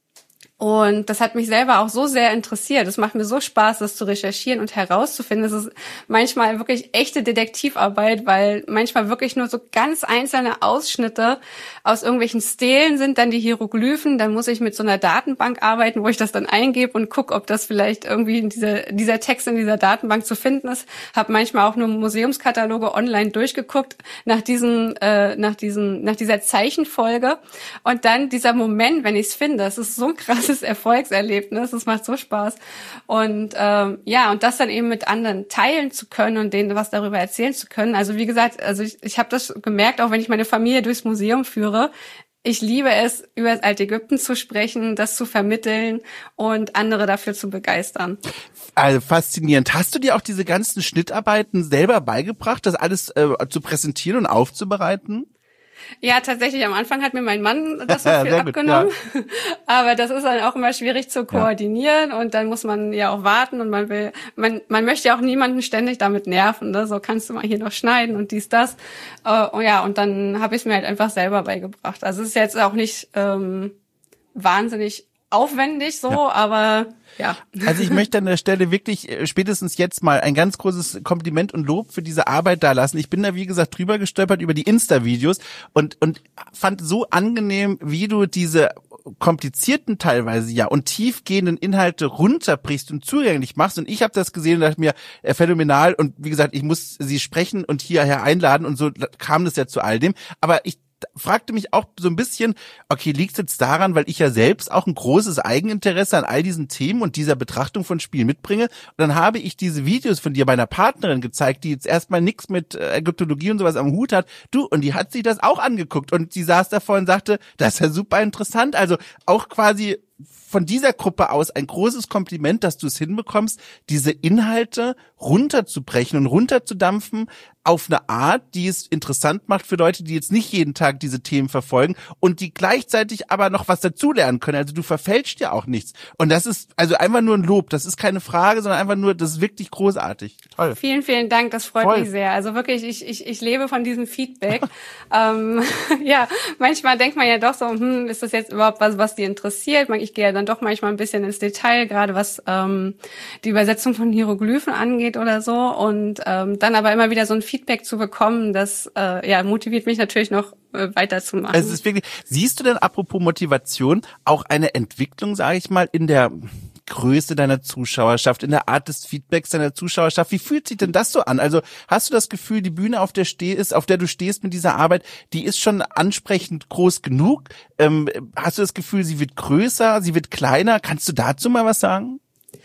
Und das hat mich selber auch so sehr interessiert. Es macht mir so Spaß, das zu recherchieren und herauszufinden. Es ist manchmal wirklich echte Detektivarbeit, weil manchmal wirklich nur so ganz einzelne Ausschnitte aus irgendwelchen Stelen sind, dann die Hieroglyphen. Dann muss ich mit so einer Datenbank arbeiten, wo ich das dann eingebe und gucke, ob das vielleicht irgendwie in dieser, dieser Text in dieser Datenbank zu finden ist. Habe manchmal auch nur Museumskataloge online durchgeguckt nach diesen, äh, nach diesen, nach dieser Zeichenfolge. Und dann dieser Moment, wenn ich es finde, es ist so ein krasses Erfolgserlebnis, es macht so Spaß. Und ähm, ja, und das dann eben mit anderen teilen zu können und denen was darüber erzählen zu können. Also wie gesagt, also ich, ich habe das gemerkt, auch wenn ich meine Familie durchs Museum führe, ich liebe es, über das Altägypten zu sprechen, das zu vermitteln und andere dafür zu begeistern. Also faszinierend. Hast du dir auch diese ganzen Schnittarbeiten selber beigebracht, das alles äh, zu präsentieren und aufzubereiten? Ja, tatsächlich, am Anfang hat mir mein Mann das so viel abgenommen, gut, ja. Aber das ist dann auch immer schwierig zu koordinieren ja. Und dann muss man ja auch warten und man will, man man möchte ja auch niemanden ständig damit nerven, ne? So kannst du mal hier noch schneiden und dies, das. Uh, oh ja, und dann habe ich es mir halt einfach selber beigebracht. Also es ist jetzt auch nicht ähm, wahnsinnig aufwendig so, ja. aber ja. Also ich möchte an der Stelle wirklich spätestens jetzt mal ein ganz großes Kompliment und Lob für diese Arbeit da lassen. Ich bin da, wie gesagt, drüber gestolpert über die Insta-Videos und und fand so angenehm, wie du diese komplizierten teilweise ja und tiefgehenden Inhalte runterbrichst und zugänglich machst. Und ich habe das gesehen und dachte mir, äh, phänomenal. Und wie gesagt, ich muss sie sprechen und hierher einladen und so kam das ja zu all dem. Aber ich fragte mich auch so ein bisschen, okay, liegt es jetzt daran, weil ich ja selbst auch ein großes Eigeninteresse an all diesen Themen und dieser Betrachtung von Spielen mitbringe. Und dann habe ich diese Videos von dir bei einer Partnerin gezeigt, die jetzt erstmal nichts mit Ägyptologie und sowas am Hut hat. Du, und die hat sich das auch angeguckt und sie saß davor und sagte, das ist ja super interessant. Also auch quasi von dieser Gruppe aus ein großes Kompliment, dass du es hinbekommst, diese Inhalte runterzubrechen und runterzudampfen auf eine Art, die es interessant macht für Leute, die jetzt nicht jeden Tag diese Themen verfolgen und die gleichzeitig aber noch was dazulernen können. Also du verfälscht ja auch nichts. Und das ist also einfach nur ein Lob. Das ist keine Frage, sondern einfach nur, das ist wirklich großartig. Toll. Vielen, vielen Dank. Das freut Voll. mich sehr. Also wirklich, ich ich ich lebe von diesem Feedback. ähm, ja, manchmal denkt man ja doch so, hm, ist das jetzt überhaupt was, was die interessiert? Ich gehe ja dann doch manchmal ein bisschen ins Detail, gerade was ähm, die Übersetzung von Hieroglyphen angeht oder so. Und ähm, dann aber immer wieder so ein Feedback zu bekommen, das äh, ja motiviert mich natürlich noch äh, weiterzumachen. Es ist wirklich. Siehst du denn apropos Motivation auch eine Entwicklung, sage ich mal, in der Größe deiner Zuschauerschaft, in der Art des Feedbacks deiner Zuschauerschaft? Wie fühlt sich denn das so an? Also hast du das Gefühl, die Bühne, auf der steh ist, auf der du stehst mit dieser Arbeit, die ist schon ansprechend groß genug? Ähm, hast du das Gefühl, sie wird größer, sie wird kleiner? Kannst du dazu mal was sagen?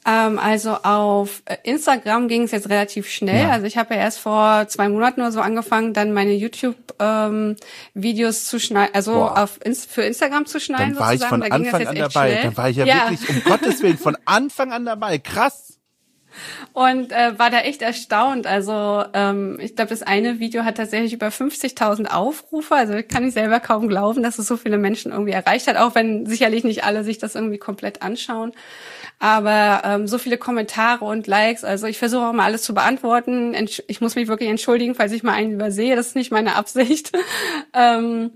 Ähm, also auf Instagram ging es jetzt relativ schnell. Ja. Also ich habe ja erst vor zwei Monaten oder so angefangen, dann meine YouTube-Videos ähm, zu schneiden, also Boah. auf für Instagram zu schneiden. Dann war sozusagen. ich von da Anfang an dabei. Schnell. Dann war ich ja, ja wirklich, um Gottes Willen, von Anfang an dabei. Krass. Und äh, war da echt erstaunt. Also ähm, ich glaube, das eine Video hat tatsächlich über fünfzigtausend Aufrufe. Also kann ich selber kaum glauben, dass es so viele Menschen irgendwie erreicht hat, auch wenn sicherlich nicht alle sich das irgendwie komplett anschauen. Aber ähm, so viele Kommentare und Likes. Also ich versuche auch mal alles zu beantworten. Ich muss mich wirklich entschuldigen, falls ich mal einen übersehe. Das ist nicht meine Absicht. ähm,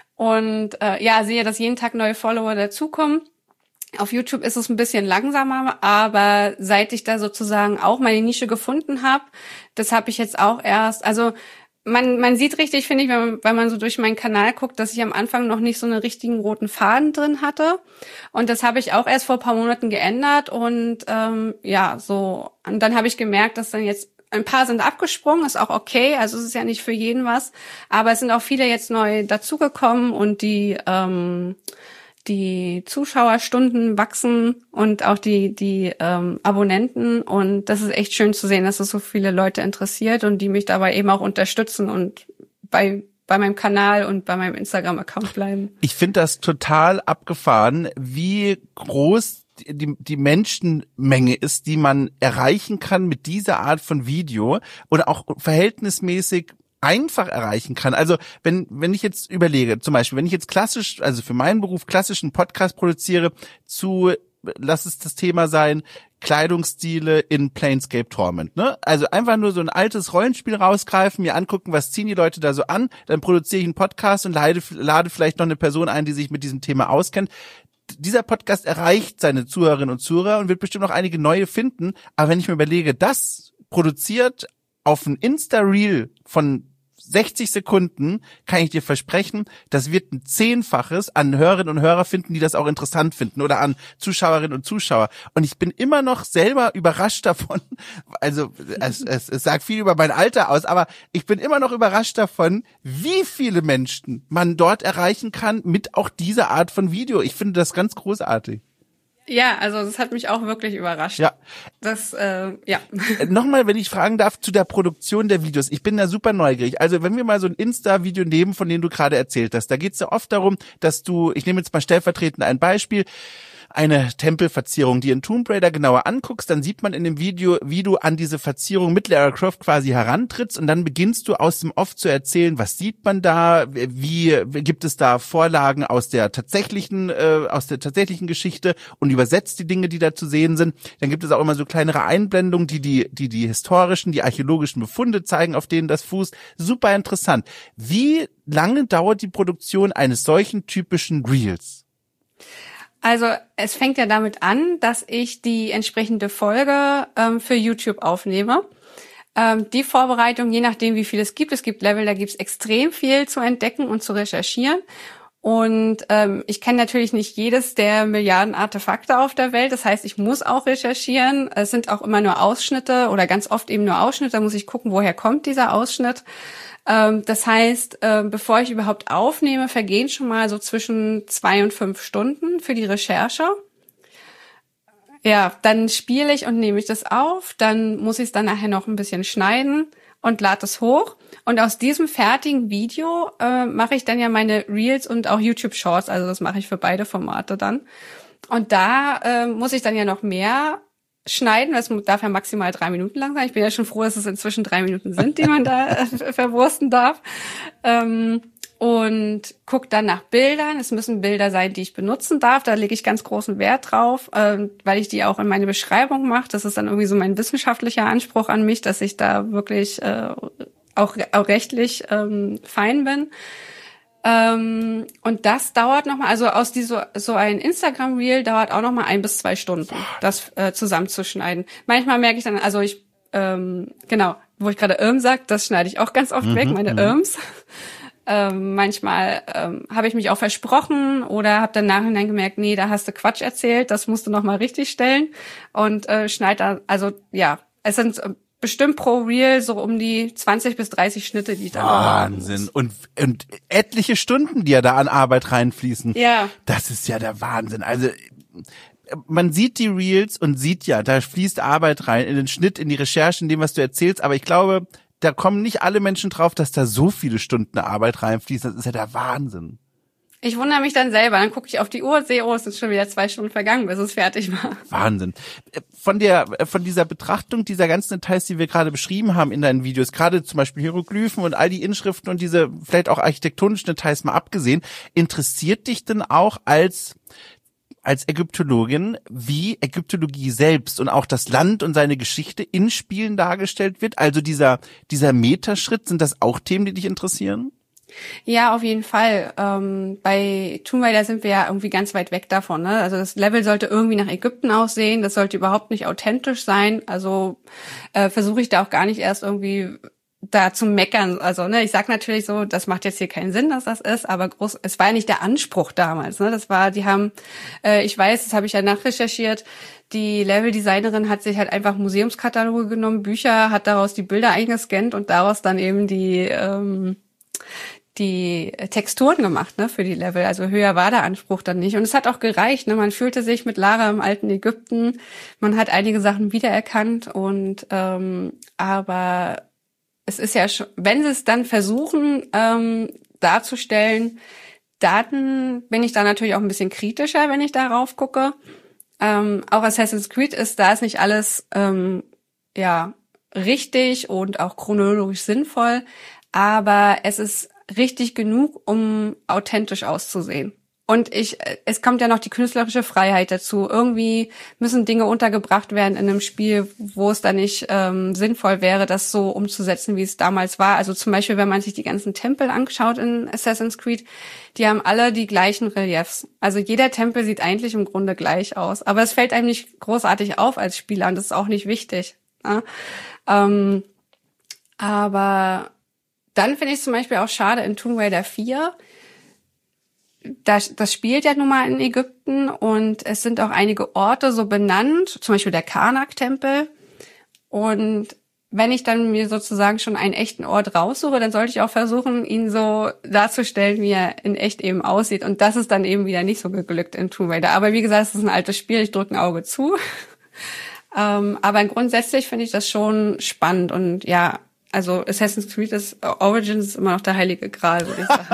und äh, ja, sehe, dass jeden Tag neue Follower dazukommen. Auf YouTube ist es ein bisschen langsamer, aber seit ich da sozusagen auch meine Nische gefunden habe, das habe ich jetzt auch erst, also man man sieht richtig, finde ich, wenn man, wenn man so durch meinen Kanal guckt, dass ich am Anfang noch nicht so einen richtigen roten Faden drin hatte. Und das habe ich auch erst vor ein paar Monaten geändert und ähm, ja, so. Und dann habe ich gemerkt, dass dann jetzt ein paar sind abgesprungen, ist auch okay, also es ist ja nicht für jeden was, aber es sind auch viele jetzt neu dazugekommen und die ähm, die Zuschauerstunden wachsen und auch die die ähm, Abonnenten und das ist echt schön zu sehen, dass es so viele Leute interessiert und die mich dabei eben auch unterstützen und bei bei meinem Kanal und bei meinem Instagram-Account bleiben. Ich finde das total abgefahren, wie groß die, die Menschenmenge ist, die man erreichen kann mit dieser Art von Video und auch verhältnismäßig einfach erreichen kann. Also wenn wenn ich jetzt überlege, zum Beispiel, wenn ich jetzt klassisch, also für meinen Beruf klassischen Podcast produziere zu, lass es das Thema sein, Kleidungsstile in Planescape Torment, ne? Also einfach nur so ein altes Rollenspiel rausgreifen, mir angucken, was ziehen die Leute da so an, dann produziere ich einen Podcast und lade, lade vielleicht noch eine Person ein, die sich mit diesem Thema auskennt. Dieser Podcast erreicht seine Zuhörerinnen und Zuhörer und wird bestimmt noch einige neue finden, aber wenn ich mir überlege, das produziert auf ein Insta-Reel von sechzig Sekunden, kann ich dir versprechen, das wird ein Zehnfaches an Hörerinnen und Hörer finden, die das auch interessant finden oder an Zuschauerinnen und Zuschauer. Und ich bin immer noch selber überrascht davon, also es, es, es sagt viel über mein Alter aus, aber ich bin immer noch überrascht davon, wie viele Menschen man dort erreichen kann mit auch dieser Art von Video. Ich finde das ganz großartig. Ja, also das hat mich auch wirklich überrascht. Ja. Das, äh, ja. Nochmal, wenn ich fragen darf, zu der Produktion der Videos. Ich bin da super neugierig. Also wenn wir mal so ein Insta-Video nehmen, von dem du gerade erzählt hast, da geht es ja oft darum, dass du, ich nehme jetzt mal stellvertretend ein Beispiel, eine Tempelverzierung, die in Tomb Raider genauer anguckst, dann sieht man in dem Video, wie du an diese Verzierung mit Lara Croft quasi herantrittst und dann beginnst du aus dem Off zu erzählen, was sieht man da, wie gibt es da Vorlagen aus der tatsächlichen, äh, aus der tatsächlichen Geschichte und übersetzt die Dinge, die da zu sehen sind. Dann gibt es auch immer so kleinere Einblendungen, die die, die die historischen, die archäologischen Befunde zeigen, auf denen das fußt. Super interessant. Wie lange dauert die Produktion eines solchen typischen Reels? Also es fängt ja damit an, dass ich die entsprechende Folge ähm, für YouTube aufnehme. Ähm, die Vorbereitung, je nachdem wie viel es gibt, es gibt Level, da gibt es extrem viel zu entdecken und zu recherchieren. Und ähm, ich kenne natürlich nicht jedes der Milliarden Artefakte auf der Welt. Das heißt, ich muss auch recherchieren. Es sind auch immer nur Ausschnitte oder ganz oft eben nur Ausschnitte. Da muss ich gucken, woher kommt dieser Ausschnitt. Ähm, das heißt, äh, bevor ich überhaupt aufnehme, vergehen schon mal so zwischen zwei und fünf Stunden für die Recherche. Ja, dann spiele ich und nehme ich das auf. Dann muss ich es dann nachher noch ein bisschen schneiden und lade es hoch. Und aus diesem fertigen Video äh, mache ich dann ja meine Reels und auch YouTube Shorts. Also das mache ich für beide Formate dann. Und da äh, muss ich dann ja noch mehr schneiden, das darf ja maximal drei Minuten lang sein. Ich bin ja schon froh, dass es inzwischen drei Minuten sind, die man da äh, verwursten darf. Ähm, und guck dann nach Bildern. Es müssen Bilder sein, die ich benutzen darf. Da lege ich ganz großen Wert drauf, äh, weil ich die auch in meine Beschreibung mache. Das ist dann irgendwie so mein wissenschaftlicher Anspruch an mich, dass ich da wirklich äh, auch, auch rechtlich ähm, fein bin. Ähm, und das dauert nochmal, also aus dieser, so ein Instagram-Reel dauert auch nochmal ein bis zwei Stunden, das äh, zusammenzuschneiden. Manchmal merke ich dann, also ich, ähm, genau, wo ich gerade Irm sag, das schneide ich auch ganz oft mhm, weg, meine mh. Irms. Ähm, manchmal ähm, habe ich mich auch versprochen oder habe dann nachhinein gemerkt, nee, da hast du Quatsch erzählt, das musst du nochmal richtig stellen und äh, schneide da, also ja, es sind äh, bestimmt pro Reel so um die zwanzig bis dreißig Schnitte, die ich da Wahnsinn. Und, und etliche Stunden, die ja da an Arbeit reinfließen. Ja. Das ist ja der Wahnsinn. Also man sieht die Reels und sieht ja, da fließt Arbeit rein in den Schnitt, in die Recherche, in dem, was du erzählst, aber ich glaube, da kommen nicht alle Menschen drauf, dass da so viele Stunden Arbeit reinfließt. Das ist ja der Wahnsinn. Ich wundere mich dann selber. Dann gucke ich auf die Uhr und sehe, oh, es sind schon wieder zwei Stunden vergangen, bis es fertig war. Wahnsinn. Von der, von dieser Betrachtung dieser ganzen Details, die wir gerade beschrieben haben in deinen Videos, gerade zum Beispiel Hieroglyphen und all die Inschriften und diese vielleicht auch architektonischen Details mal abgesehen, interessiert dich denn auch als als Ägyptologin, wie Ägyptologie selbst und auch das Land und seine Geschichte in Spielen dargestellt wird? Also dieser dieser Metaschritt, sind das auch Themen, die dich interessieren? Ja, auf jeden Fall. Ähm, bei Tomb Raider sind wir ja irgendwie ganz weit weg davon, ne? Also das Level sollte irgendwie nach Ägypten aussehen, das sollte überhaupt nicht authentisch sein. Also äh, versuche ich da auch gar nicht erst irgendwie da zu meckern. Also, ne, ich sag natürlich so, das macht jetzt hier keinen Sinn, dass das ist, aber groß, es war ja nicht der Anspruch damals, ne? Das war, die haben, äh, ich weiß, das habe ich ja nachrecherchiert, die Leveldesignerin hat sich halt einfach Museumskataloge genommen, Bücher, hat daraus die Bilder eingescannt und daraus dann eben die, ähm, die Texturen gemacht, ne, für die Level. Also höher war der Anspruch dann nicht. Und es hat auch gereicht, ne? Man fühlte sich mit Lara im alten Ägypten. Man hat einige Sachen wiedererkannt und, ähm, aber es ist ja schon, wenn sie es dann versuchen ähm, darzustellen, dann bin ich da natürlich auch ein bisschen kritischer, wenn ich darauf gucke. Ähm, auch Assassin's Creed ist, da ist nicht alles ähm, ja richtig und auch chronologisch sinnvoll, aber es ist richtig genug, um authentisch auszusehen. Und ich, es kommt ja noch die künstlerische Freiheit dazu. Irgendwie müssen Dinge untergebracht werden in einem Spiel, wo es dann nicht ähm, sinnvoll wäre, das so umzusetzen, wie es damals war. Also zum Beispiel, wenn man sich die ganzen Tempel anschaut in Assassin's Creed, die haben alle die gleichen Reliefs. Also jeder Tempel sieht eigentlich im Grunde gleich aus. Aber es fällt einem nicht großartig auf als Spieler und das ist auch nicht wichtig. Ne? Ähm, aber dann finde ich es zum Beispiel auch schade in Tomb Raider vier, Das, das spielt ja nun mal in Ägypten und es sind auch einige Orte so benannt, zum Beispiel der Karnak-Tempel. Und wenn ich dann mir sozusagen schon einen echten Ort raussuche, dann sollte ich auch versuchen, ihn so darzustellen, wie er in echt eben aussieht. Und das ist dann eben wieder nicht so geglückt in Tomb Raider. Aber wie gesagt, es ist ein altes Spiel, ich drücke ein Auge zu. ähm, aber grundsätzlich finde ich das schon spannend und ja, also Assassin's Creed ist, Origins ist immer noch der heilige Gral, würde ich sagen.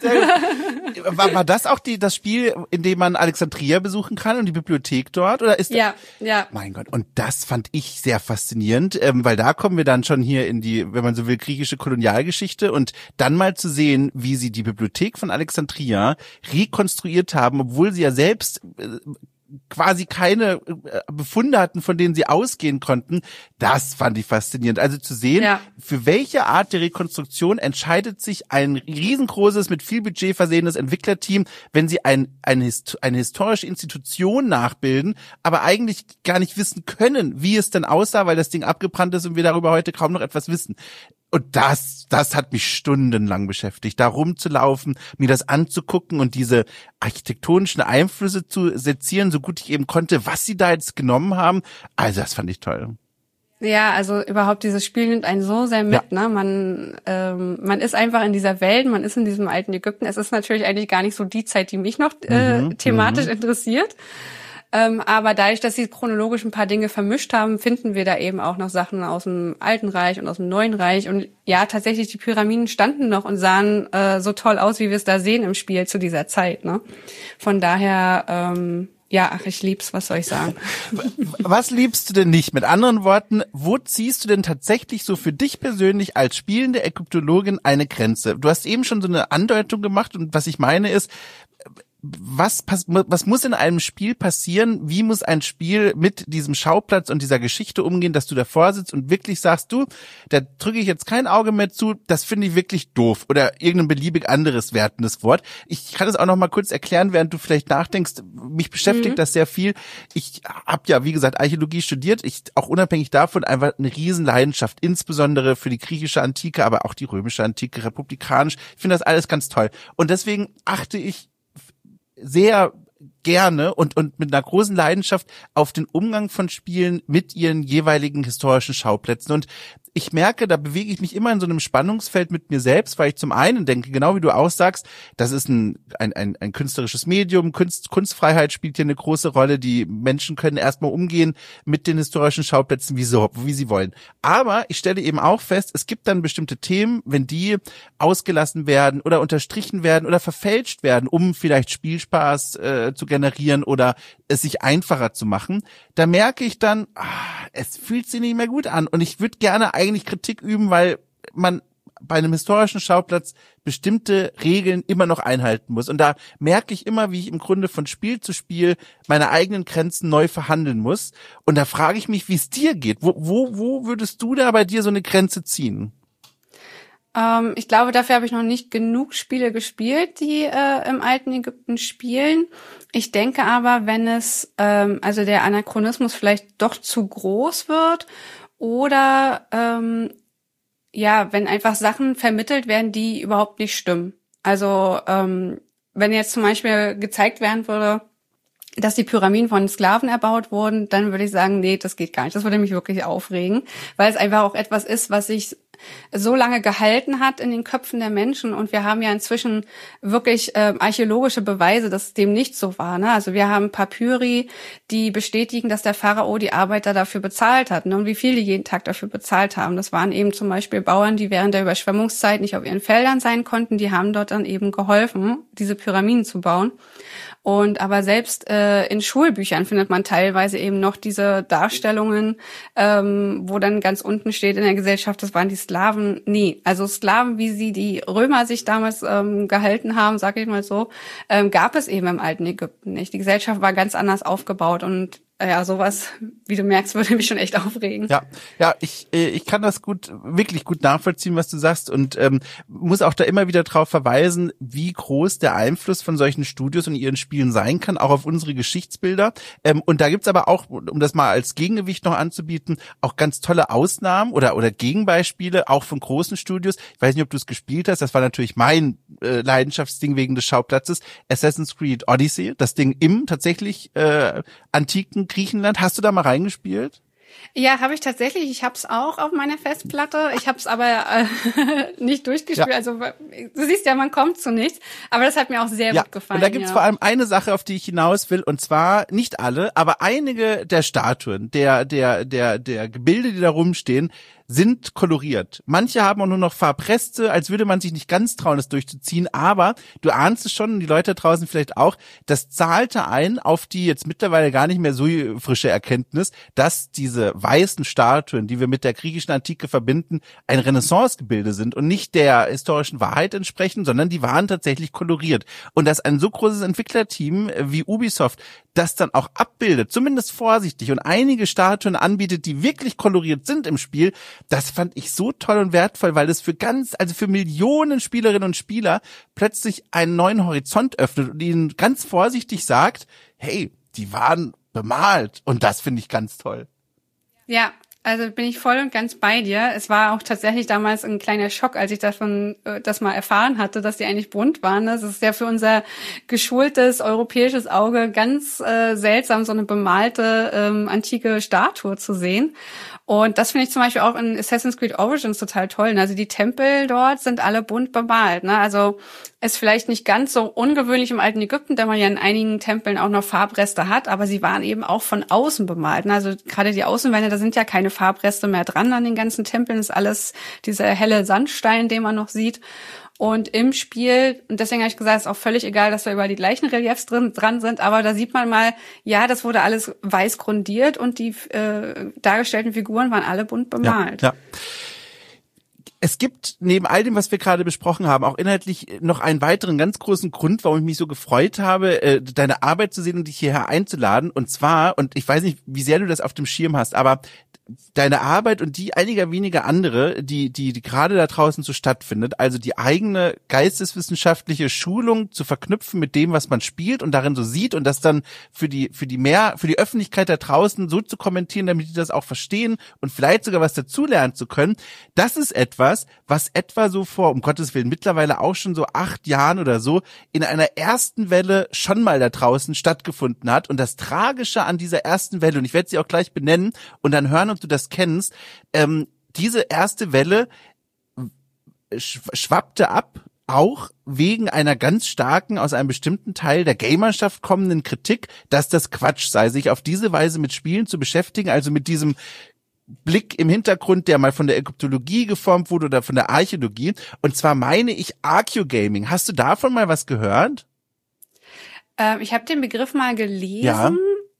war, war das auch die, das Spiel, in dem man Alexandria besuchen kann und die Bibliothek dort? Oder ist ja, das, ja. Mein Gott, und das fand ich sehr faszinierend, ähm, weil da kommen wir dann schon hier in die, wenn man so will, griechische Kolonialgeschichte und dann mal zu sehen, wie sie die Bibliothek von Alexandria rekonstruiert haben, obwohl sie ja selbst äh, quasi keine Befunde hatten, von denen sie ausgehen konnten, das fand ich faszinierend. Also zu sehen, ja, für welche Art der Rekonstruktion entscheidet sich ein riesengroßes, mit viel Budget versehenes Entwicklerteam, wenn sie ein, ein, eine historische Institution nachbilden, aber eigentlich gar nicht wissen können, wie es denn aussah, weil das Ding abgebrannt ist und wir darüber heute kaum noch etwas wissen. Und das, das hat mich stundenlang beschäftigt, da rumzulaufen, mir das anzugucken und diese architektonischen Einflüsse zu sezieren, so gut ich eben konnte, was sie da jetzt genommen haben. Also das fand ich toll. Ja, also überhaupt dieses Spiel nimmt einen so sehr mit, ja, ne? Man, ähm, man ist einfach in dieser Welt, man ist in diesem alten Ägypten. Es ist natürlich eigentlich gar nicht so die Zeit, die mich noch äh, mhm, thematisch mhm. interessiert. Ähm, aber dadurch, dass sie chronologisch ein paar Dinge vermischt haben, finden wir da eben auch noch Sachen aus dem Alten Reich und aus dem Neuen Reich. Und ja, tatsächlich, die Pyramiden standen noch und sahen äh, so toll aus, wie wir es da sehen im Spiel zu dieser Zeit. Ne? Von daher, ähm, ja, ach, ich lieb's, was soll ich sagen? Was liebst du denn nicht? Mit anderen Worten, wo ziehst du denn tatsächlich so für dich persönlich als spielende Ägyptologin eine Grenze? Du hast eben schon so eine Andeutung gemacht und was ich meine ist, Was, was muss in einem Spiel passieren? Wie muss ein Spiel mit diesem Schauplatz und dieser Geschichte umgehen, dass du davor sitzt und wirklich sagst, du, da drücke ich jetzt kein Auge mehr zu, das finde ich wirklich doof oder irgendein beliebig anderes wertendes Wort. Ich kann es auch noch mal kurz erklären, während du vielleicht nachdenkst. Mich beschäftigt mhm. das sehr viel. Ich habe ja, wie gesagt, Archäologie studiert. Ich auch unabhängig davon einfach eine Riesenleidenschaft, insbesondere für die griechische Antike, aber auch die römische Antike, republikanisch. Ich finde das alles ganz toll. Und deswegen achte ich sehr gerne und und mit einer großen Leidenschaft auf den Umgang von Spielen mit ihren jeweiligen historischen Schauplätzen. Und ich merke, da bewege ich mich immer in so einem Spannungsfeld mit mir selbst, weil ich zum einen denke, genau wie du auch sagst, das ist ein ein ein, ein künstlerisches Medium, Kunst, Kunstfreiheit spielt hier eine große Rolle, die Menschen können erstmal umgehen mit den historischen Schauplätzen, wie, so, wie sie wollen. Aber ich stelle eben auch fest, es gibt dann bestimmte Themen, wenn die ausgelassen werden oder unterstrichen werden oder verfälscht werden, um vielleicht Spielspaß äh, zu generieren oder es sich einfacher zu machen, da merke ich dann, ah, es fühlt sich nicht mehr gut an und ich würde gerne eigentlich Kritik üben, weil man bei einem historischen Schauplatz bestimmte Regeln immer noch einhalten muss. Und da merke ich immer, wie ich im Grunde von Spiel zu Spiel meine eigenen Grenzen neu verhandeln muss. Und da frage ich mich, wie es dir geht. Wo, wo, wo würdest du da bei dir so eine Grenze ziehen? Ähm, ich glaube, dafür habe ich noch nicht genug Spiele gespielt, die äh, im alten Ägypten spielen. Ich denke aber, wenn es, ähm, also der Anachronismus vielleicht doch zu groß wird oder ähm, ja, wenn einfach Sachen vermittelt werden, die überhaupt nicht stimmen. Also ähm, wenn jetzt zum Beispiel gezeigt werden würde, dass die Pyramiden von Sklaven erbaut wurden, dann würde ich sagen, nee, das geht gar nicht. Das würde mich wirklich aufregen, weil es einfach auch etwas ist, was sich so lange gehalten hat in den Köpfen der Menschen. Und wir haben ja inzwischen wirklich äh, archäologische Beweise, dass dem nicht so war. Ne? Also wir haben Papyri, die bestätigen, dass der Pharao die Arbeiter dafür bezahlt hat. Ne? Und wie viel die jeden Tag dafür bezahlt haben. Das waren eben zum Beispiel Bauern, die während der Überschwemmungszeit nicht auf ihren Feldern sein konnten. Die haben dort dann eben geholfen, diese Pyramiden zu bauen. Und aber selbst äh, in Schulbüchern findet man teilweise eben noch diese Darstellungen, ähm, wo dann ganz unten steht in der Gesellschaft, das waren die Sklaven. Nee, also Sklaven, wie sie die Römer sich damals ähm, gehalten haben, sage ich mal so, ähm, gab es eben im alten Ägypten nicht. Die Gesellschaft war ganz anders aufgebaut und ja, sowas, wie du merkst, würde mich schon echt aufregen. Ja, ja, ich ich kann das gut, wirklich gut nachvollziehen, was du sagst und ähm, muss auch da immer wieder drauf verweisen, wie groß der Einfluss von solchen Studios und ihren Spielen sein kann, auch auf unsere Geschichtsbilder. Ähm, und da gibt's aber auch, um das mal als Gegengewicht noch anzubieten, auch ganz tolle Ausnahmen oder oder Gegenbeispiele, auch von großen Studios. Ich weiß nicht, ob du es gespielt hast, das war natürlich mein äh, Leidenschaftsding wegen des Schauplatzes, Assassin's Creed Odyssey, das Ding im tatsächlich äh, antiken Griechenland. Hast du da mal reingespielt? Ja, habe ich tatsächlich. Ich habe es auch auf meiner Festplatte. Ich habe es aber äh, nicht durchgespielt. Ja. Also du siehst ja, man kommt zu nichts. Aber das hat mir auch sehr ja. gut gefallen. Und da gibt's ja. vor allem eine Sache, auf die ich hinaus will. Und zwar nicht alle, aber einige der Statuen, der der der der Gebilde, die da rumstehen, sind koloriert. Manche haben auch nur noch Farbreste, als würde man sich nicht ganz trauen, das durchzuziehen. Aber du ahnst es schon, und die Leute draußen vielleicht auch, das zahlte ein auf die jetzt mittlerweile gar nicht mehr so frische Erkenntnis, dass diese weißen Statuen, die wir mit der griechischen Antike verbinden, ein Renaissance-Gebilde sind und nicht der historischen Wahrheit entsprechen, sondern die waren tatsächlich koloriert. Und dass ein so großes Entwicklerteam wie Ubisoft das dann auch abbildet, zumindest vorsichtig, und einige Statuen anbietet, die wirklich koloriert sind im Spiel, das fand ich so toll und wertvoll, weil es für ganz, also für Millionen Spielerinnen und Spieler plötzlich einen neuen Horizont öffnet und ihnen ganz vorsichtig sagt, hey, die waren bemalt, und das finde ich ganz toll. Ja, also bin ich voll und ganz bei dir. Es war auch tatsächlich damals ein kleiner Schock, als ich davon äh, das mal erfahren hatte, dass die eigentlich bunt waren. Das ist ja für unser geschultes europäisches Auge ganz äh, seltsam, so eine bemalte ähm, antike Statue zu sehen. Und das finde ich zum Beispiel auch in Assassin's Creed Origins total toll. Also die Tempel dort sind alle bunt bemalt. Ne? Also ist vielleicht nicht ganz so ungewöhnlich im alten Ägypten, da man ja in einigen Tempeln auch noch Farbreste hat, aber sie waren eben auch von außen bemalt. Ne? Also gerade die Außenwände, da sind ja keine Farbreste mehr dran an den ganzen Tempeln. Das ist alles dieser helle Sandstein, den man noch sieht. Und im Spiel, und deswegen habe ich gesagt, ist auch völlig egal, dass da überall die gleichen Reliefs drin, dran sind, aber da sieht man mal, ja, das wurde alles weiß grundiert und die äh, dargestellten Figuren waren alle bunt bemalt. Ja, ja. Es gibt neben all dem, was wir gerade besprochen haben, auch inhaltlich noch einen weiteren ganz großen Grund, warum ich mich so gefreut habe, äh, deine Arbeit zu sehen und dich hierher einzuladen. Und zwar, und ich weiß nicht, wie sehr du das auf dem Schirm hast, aber deine Arbeit und die einiger weniger andere, die, die, die gerade da draußen so stattfindet, also die eigene geisteswissenschaftliche Schulung zu verknüpfen mit dem, was man spielt und darin so sieht und das dann für die, für die mehr, für die Öffentlichkeit da draußen so zu kommentieren, damit die das auch verstehen und vielleicht sogar was dazulernen zu können. Das ist etwas, was etwa so vor, um Gottes Willen, mittlerweile auch schon so acht Jahren oder so in einer ersten Welle schon mal da draußen stattgefunden hat. Und das Tragische an dieser ersten Welle, und ich werde sie auch gleich benennen und dann hören, ob du das kennst, ähm, diese erste Welle schwappte ab, auch wegen einer ganz starken, aus einem bestimmten Teil der Gamerschaft kommenden Kritik, dass das Quatsch sei, sich auf diese Weise mit Spielen zu beschäftigen, also mit diesem Blick im Hintergrund, der mal von der Ägyptologie geformt wurde oder von der Archäologie. Und zwar meine ich Archaeogaming. Hast du davon mal was gehört? Ähm, ich habe den Begriff mal gelesen. Ja.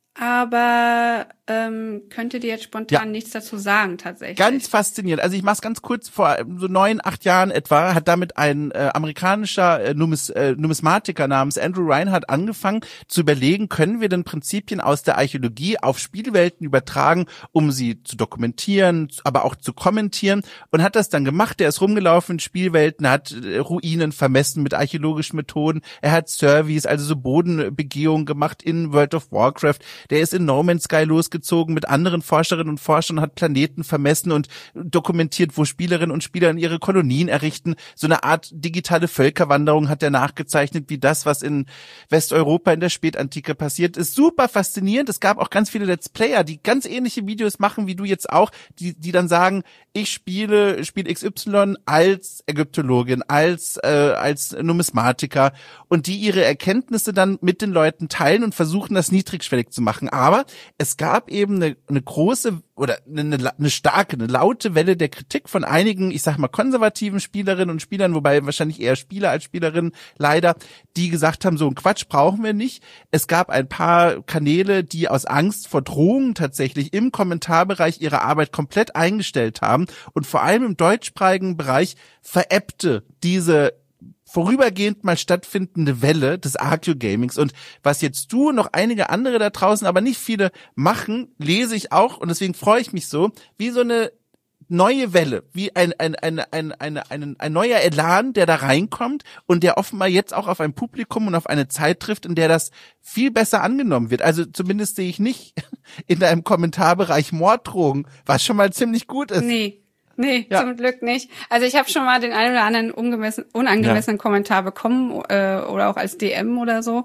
Aber ähm, könnte dir jetzt spontan ja. nichts dazu sagen, tatsächlich. Ganz faszinierend. Also ich mach's ganz kurz, vor so neun, acht Jahren etwa, hat damit ein äh, amerikanischer äh, Numis, äh, Numismatiker namens Andrew Reinhardt angefangen zu überlegen, können wir denn Prinzipien aus der Archäologie auf Spielwelten übertragen, um sie zu dokumentieren, aber auch zu kommentieren, und hat das dann gemacht. Er ist rumgelaufen in Spielwelten, hat äh, Ruinen vermessen mit archäologischen Methoden, er hat Surveys, also so Bodenbegehungen gemacht in World of Warcraft. Der ist in No Man's Sky losgezogen mit anderen Forscherinnen und Forschern, hat Planeten vermessen und dokumentiert, wo Spielerinnen und Spieler ihre Kolonien errichten. So eine Art digitale Völkerwanderung hat er nachgezeichnet, wie das, was in Westeuropa in der Spätantike passiert ist. Super faszinierend. Es gab auch ganz viele Let's Player, die ganz ähnliche Videos machen, wie du jetzt auch, die die dann sagen, ich spiele Spiel X Y als Ägyptologin, als äh, als Numismatiker, und die ihre Erkenntnisse dann mit den Leuten teilen und versuchen, das niedrigschwellig zu machen. Aber es gab eben eine, eine große oder eine, eine starke, eine laute Welle der Kritik von einigen, ich sag mal, konservativen Spielerinnen und Spielern, wobei wahrscheinlich eher Spieler als Spielerinnen leider, die gesagt haben, so einen Quatsch brauchen wir nicht. Es gab ein paar Kanäle, die aus Angst vor Drohungen tatsächlich im Kommentarbereich ihre Arbeit komplett eingestellt haben, und vor allem im deutschsprachigen Bereich veräppte diese vorübergehend mal stattfindende Welle des Archaeogamings. Und was jetzt du, noch einige andere da draußen, aber nicht viele machen, lese ich auch, und deswegen freue ich mich so, wie so eine neue Welle, wie ein ein ein ein ein ein, ein neuer Elan, der da reinkommt und der offenbar jetzt auch auf ein Publikum und auf eine Zeit trifft, in der das viel besser angenommen wird. Also zumindest sehe ich nicht in deinem Kommentarbereich Morddrohungen, was schon mal ziemlich gut ist. Nee. Nee, ja. Zum Glück nicht. Also ich habe schon mal den einen oder anderen ungemessen, unangemessenen ja. Kommentar bekommen äh, oder auch als D M oder so.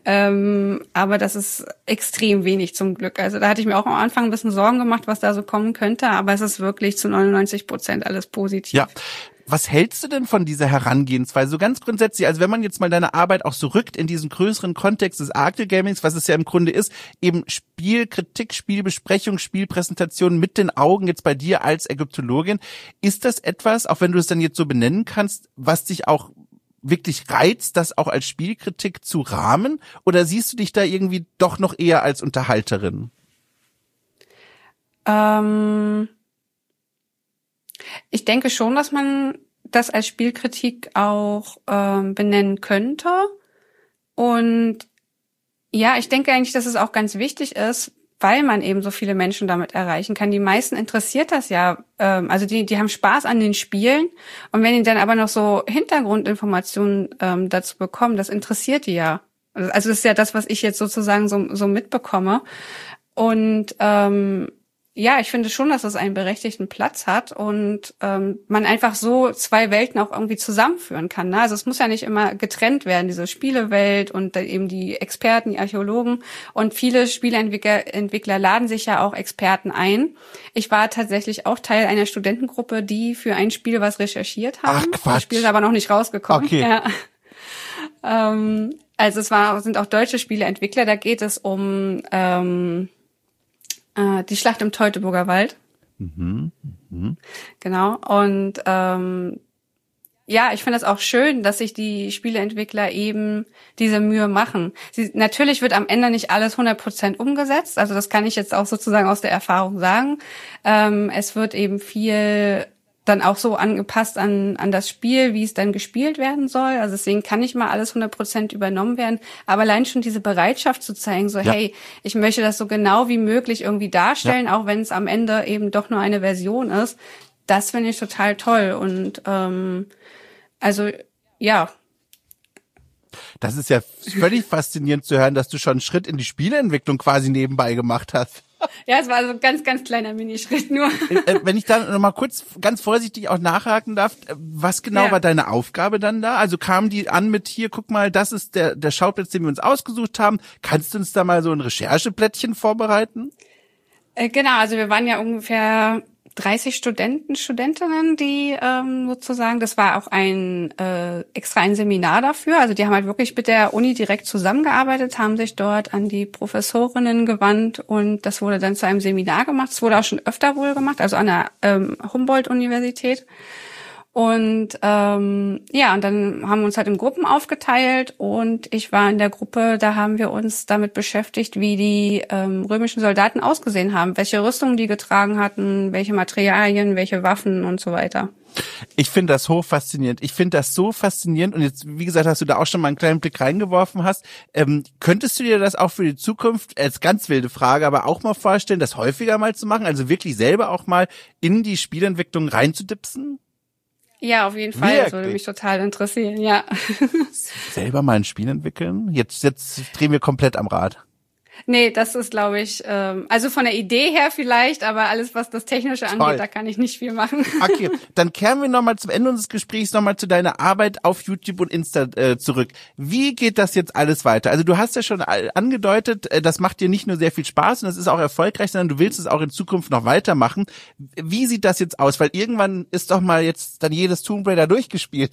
Ähm, aber das ist extrem wenig zum Glück. Also da hatte ich mir auch am Anfang ein bisschen Sorgen gemacht, was da so kommen könnte. Aber es ist wirklich zu neunundneunzig Prozent alles positiv. Ja. Was hältst du denn von dieser Herangehensweise? So ganz grundsätzlich, also wenn man jetzt mal deine Arbeit auch so rückt in diesen größeren Kontext des Archaeogamings, was es ja im Grunde ist, eben Spielkritik, Spielbesprechung, Spielpräsentation mit den Augen jetzt bei dir als Ägyptologin, ist das etwas, auch wenn du es dann jetzt so benennen kannst, was dich auch wirklich reizt, das auch als Spielkritik zu rahmen? Oder siehst du dich da irgendwie doch noch eher als Unterhalterin? Ähm... Ich denke schon, dass man das als Spielkritik auch ähm, benennen könnte. Und ja, ich denke eigentlich, dass es auch ganz wichtig ist, weil man eben so viele Menschen damit erreichen kann. Die meisten interessiert das ja. Ähm, also die die haben Spaß an den Spielen. Und wenn die dann aber noch so Hintergrundinformationen ähm, dazu bekommen, das interessiert die ja. Also das ist ja das, was ich jetzt sozusagen so, so mitbekomme. Und ähm, ja, ich finde schon, dass es einen berechtigten Platz hat und ähm, man einfach so zwei Welten auch irgendwie zusammenführen kann. Ne? Also es muss ja nicht immer getrennt werden, diese Spielewelt und dann eben die Experten, die Archäologen. Und viele Spieleentwickler Entwickler laden sich ja auch Experten ein. Ich war tatsächlich auch Teil einer Studentengruppe, die für ein Spiel was recherchiert haben. Ach, Quatsch. Das Spiel ist aber noch nicht rausgekommen. Okay. Ja. ähm, also es war, sind auch deutsche Spieleentwickler. Da geht es um ähm, die Schlacht im Teutoburger Wald. Mhm. Mhm. Genau. Und ähm, ja, ich finde es auch schön, dass sich die Spieleentwickler eben diese Mühe machen. Sie, natürlich wird am Ende nicht alles hundert Prozent umgesetzt. Also das kann ich jetzt auch sozusagen aus der Erfahrung sagen. Ähm, es wird eben viel dann auch so angepasst an an das Spiel, wie es dann gespielt werden soll. Also deswegen kann nicht mal alles hundert Prozent übernommen werden. Aber allein schon diese Bereitschaft zu zeigen, so ja. hey, ich möchte das so genau wie möglich irgendwie darstellen, ja. auch wenn es am Ende eben doch nur eine Version ist, das finde ich total toll. Und ähm, also ja. Das ist ja völlig faszinierend zu hören, dass du schon einen Schritt in die Spieleentwicklung quasi nebenbei gemacht hast. Ja, es war so ein ganz, ganz kleiner Minischritt nur. Wenn ich da noch mal kurz ganz vorsichtig auch nachhaken darf, was genau ja. war deine Aufgabe dann da? Also kamen die an mit hier, guck mal, das ist der, der Schauplatz, den wir uns ausgesucht haben. Kannst du uns da mal so ein Rechercheblättchen vorbereiten? Äh, genau, also wir waren ja ungefähr dreißig Studenten, Studentinnen, die ähm, sozusagen, das war auch ein äh, extra ein Seminar dafür. Also die haben halt wirklich mit der Uni direkt zusammengearbeitet, haben sich dort an die Professorinnen gewandt und das wurde dann zu einem Seminar gemacht. Es wurde auch schon öfter wohl gemacht, also an der ähm, Humboldt-Universität. Und ähm, ja, und dann haben wir uns halt in Gruppen aufgeteilt und ich war in der Gruppe, da haben wir uns damit beschäftigt, wie die ähm, römischen Soldaten ausgesehen haben, welche Rüstungen die getragen hatten, welche Materialien, welche Waffen und so weiter. Ich finde das hochfaszinierend. Ich finde das so faszinierend und jetzt, wie gesagt, hast du da auch schon mal einen kleinen Blick reingeworfen hast. Ähm, könntest du dir das auch für die Zukunft, als ganz wilde Frage, aber auch mal vorstellen, das häufiger mal zu machen, also wirklich selber auch mal in die Spielentwicklung reinzudipsen? Ja, auf jeden Fall. Wirklich? Das würde mich total interessieren, ja. Selber mal ein Spiel entwickeln? Jetzt, jetzt drehen wir komplett am Rad. Nee, das ist, glaube ich, ähm, also von der Idee her vielleicht, aber alles, was das Technische Toll. angeht, da kann ich nicht viel machen. Okay, dann kehren wir nochmal zum Ende unseres Gesprächs nochmal zu deiner Arbeit auf YouTube und Insta äh, zurück. Wie geht das jetzt alles weiter? Also du hast ja schon angedeutet, äh, das macht dir nicht nur sehr viel Spaß und das ist auch erfolgreich, sondern du willst es auch in Zukunft noch weitermachen. Wie sieht das jetzt aus? Weil irgendwann ist doch mal jetzt dann jedes Tomb Raider durchgespielt.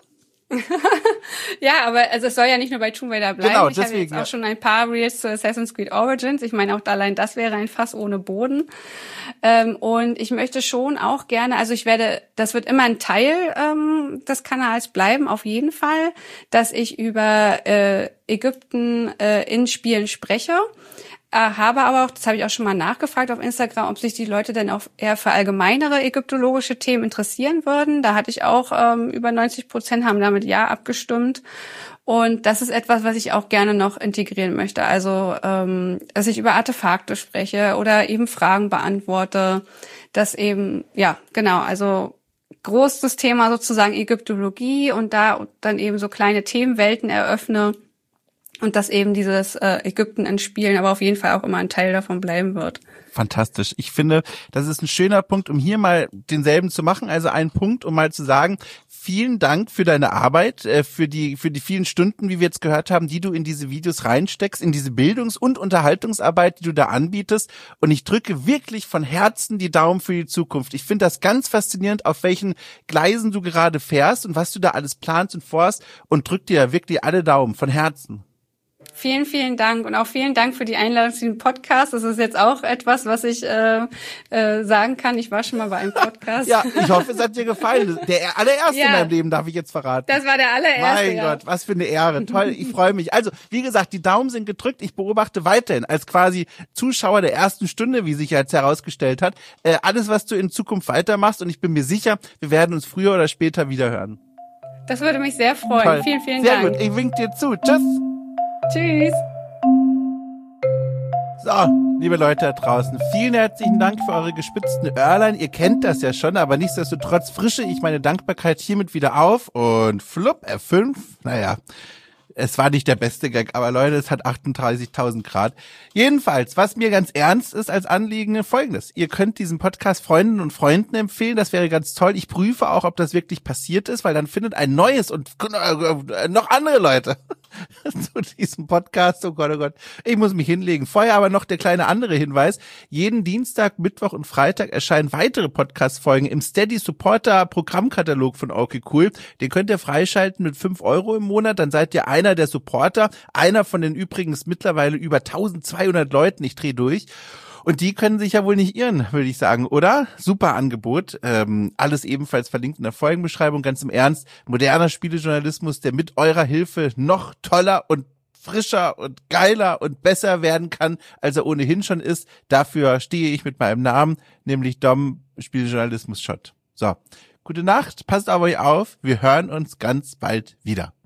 Ja, aber also es soll ja nicht nur bei Tomb Raider bleiben. Genau, ich deswegen, habe jetzt auch ja. schon ein paar Reels zu Assassin's Creed Origins. Ich meine, auch allein das wäre ein Fass ohne Boden. Ähm, und ich möchte schon auch gerne, also ich werde, das wird immer ein Teil ähm, des Kanals bleiben, auf jeden Fall, dass ich über äh, Ägypten äh, in Spielen spreche. Äh, habe aber auch, das habe ich auch schon mal nachgefragt auf Instagram, ob sich die Leute denn auch eher für allgemeinere ägyptologische Themen interessieren würden. Da hatte ich auch ähm, über neunzig Prozent haben damit ja abgestimmt. Und das ist etwas, was ich auch gerne noch integrieren möchte. Also, ähm, dass ich über Artefakte spreche oder eben Fragen beantworte. Das eben, ja, genau, also großes Thema sozusagen Ägyptologie und da dann eben so kleine Themenwelten eröffne. Und dass eben dieses äh, Ägypten in Spielen aber auf jeden Fall auch immer ein Teil davon bleiben wird. Fantastisch. Ich finde, das ist ein schöner Punkt, um hier mal denselben zu machen. Also ein Punkt, um mal zu sagen, vielen Dank für deine Arbeit, äh, für die für die vielen Stunden, wie wir jetzt gehört haben, die du in diese Videos reinsteckst, in diese Bildungs- und Unterhaltungsarbeit, die du da anbietest. Und ich drücke wirklich von Herzen die Daumen für die Zukunft. Ich finde das ganz faszinierend, auf welchen Gleisen du gerade fährst und was du da alles planst und vorhast und drück dir wirklich alle Daumen von Herzen. Vielen, vielen Dank und auch vielen Dank für die Einladung zu dem Podcast. Das ist jetzt auch etwas, was ich äh, äh, sagen kann. Ich war schon mal bei einem Podcast. Ja, ich hoffe, es hat dir gefallen. Der allererste ja, in meinem Leben, darf ich jetzt verraten. Das war der allererste. Mein ja. Gott, was für eine Ehre. Toll, ich freue mich. Also, wie gesagt, die Daumen sind gedrückt. Ich beobachte weiterhin als quasi Zuschauer der ersten Stunde, wie sich jetzt herausgestellt hat, äh, alles, was du in Zukunft weitermachst. Und ich bin mir sicher, wir werden uns früher oder später wieder hören. Das würde mich sehr freuen. Toll. Vielen, vielen sehr Dank. Sehr gut, ich wink dir zu. Tschüss. Tschüss. So, liebe Leute da draußen, vielen herzlichen Dank für eure gespitzten Öhrlein. Ihr kennt das ja schon, aber nichtsdestotrotz frische ich meine Dankbarkeit hiermit wieder auf und flupp, F fünf, naja, es war nicht der beste Gag, aber Leute, es hat achtunddreißigtausend Grad. Jedenfalls, was mir ganz ernst ist als Anliegen, Folgendes. Ihr könnt diesen Podcast Freundinnen und Freunden empfehlen, das wäre ganz toll. Ich prüfe auch, ob das wirklich passiert ist, weil dann findet ein neues und noch andere Leute zu diesem Podcast. Oh Gott, oh Gott, ich muss mich hinlegen. Vorher aber noch der kleine andere Hinweis. Jeden Dienstag, Mittwoch und Freitag erscheinen weitere Podcast-Folgen im Steady-Supporter-Programmkatalog von Okay Cool. Den könnt ihr freischalten mit fünf Euro im Monat, dann seid ihr einer der Supporter, einer von den übrigens mittlerweile über eintausendzweihundert Leuten, ich drehe durch. Und die können sich ja wohl nicht irren, würde ich sagen, oder? Super Angebot. Ähm, alles ebenfalls verlinkt in der Folgenbeschreibung. Ganz im Ernst, moderner Spielejournalismus, der mit eurer Hilfe noch toller und frischer und geiler und besser werden kann, als er ohnehin schon ist. Dafür stehe ich mit meinem Namen, nämlich Dom Spielejournalismus Schott. So, gute Nacht, passt auf euch auf. Wir hören uns ganz bald wieder.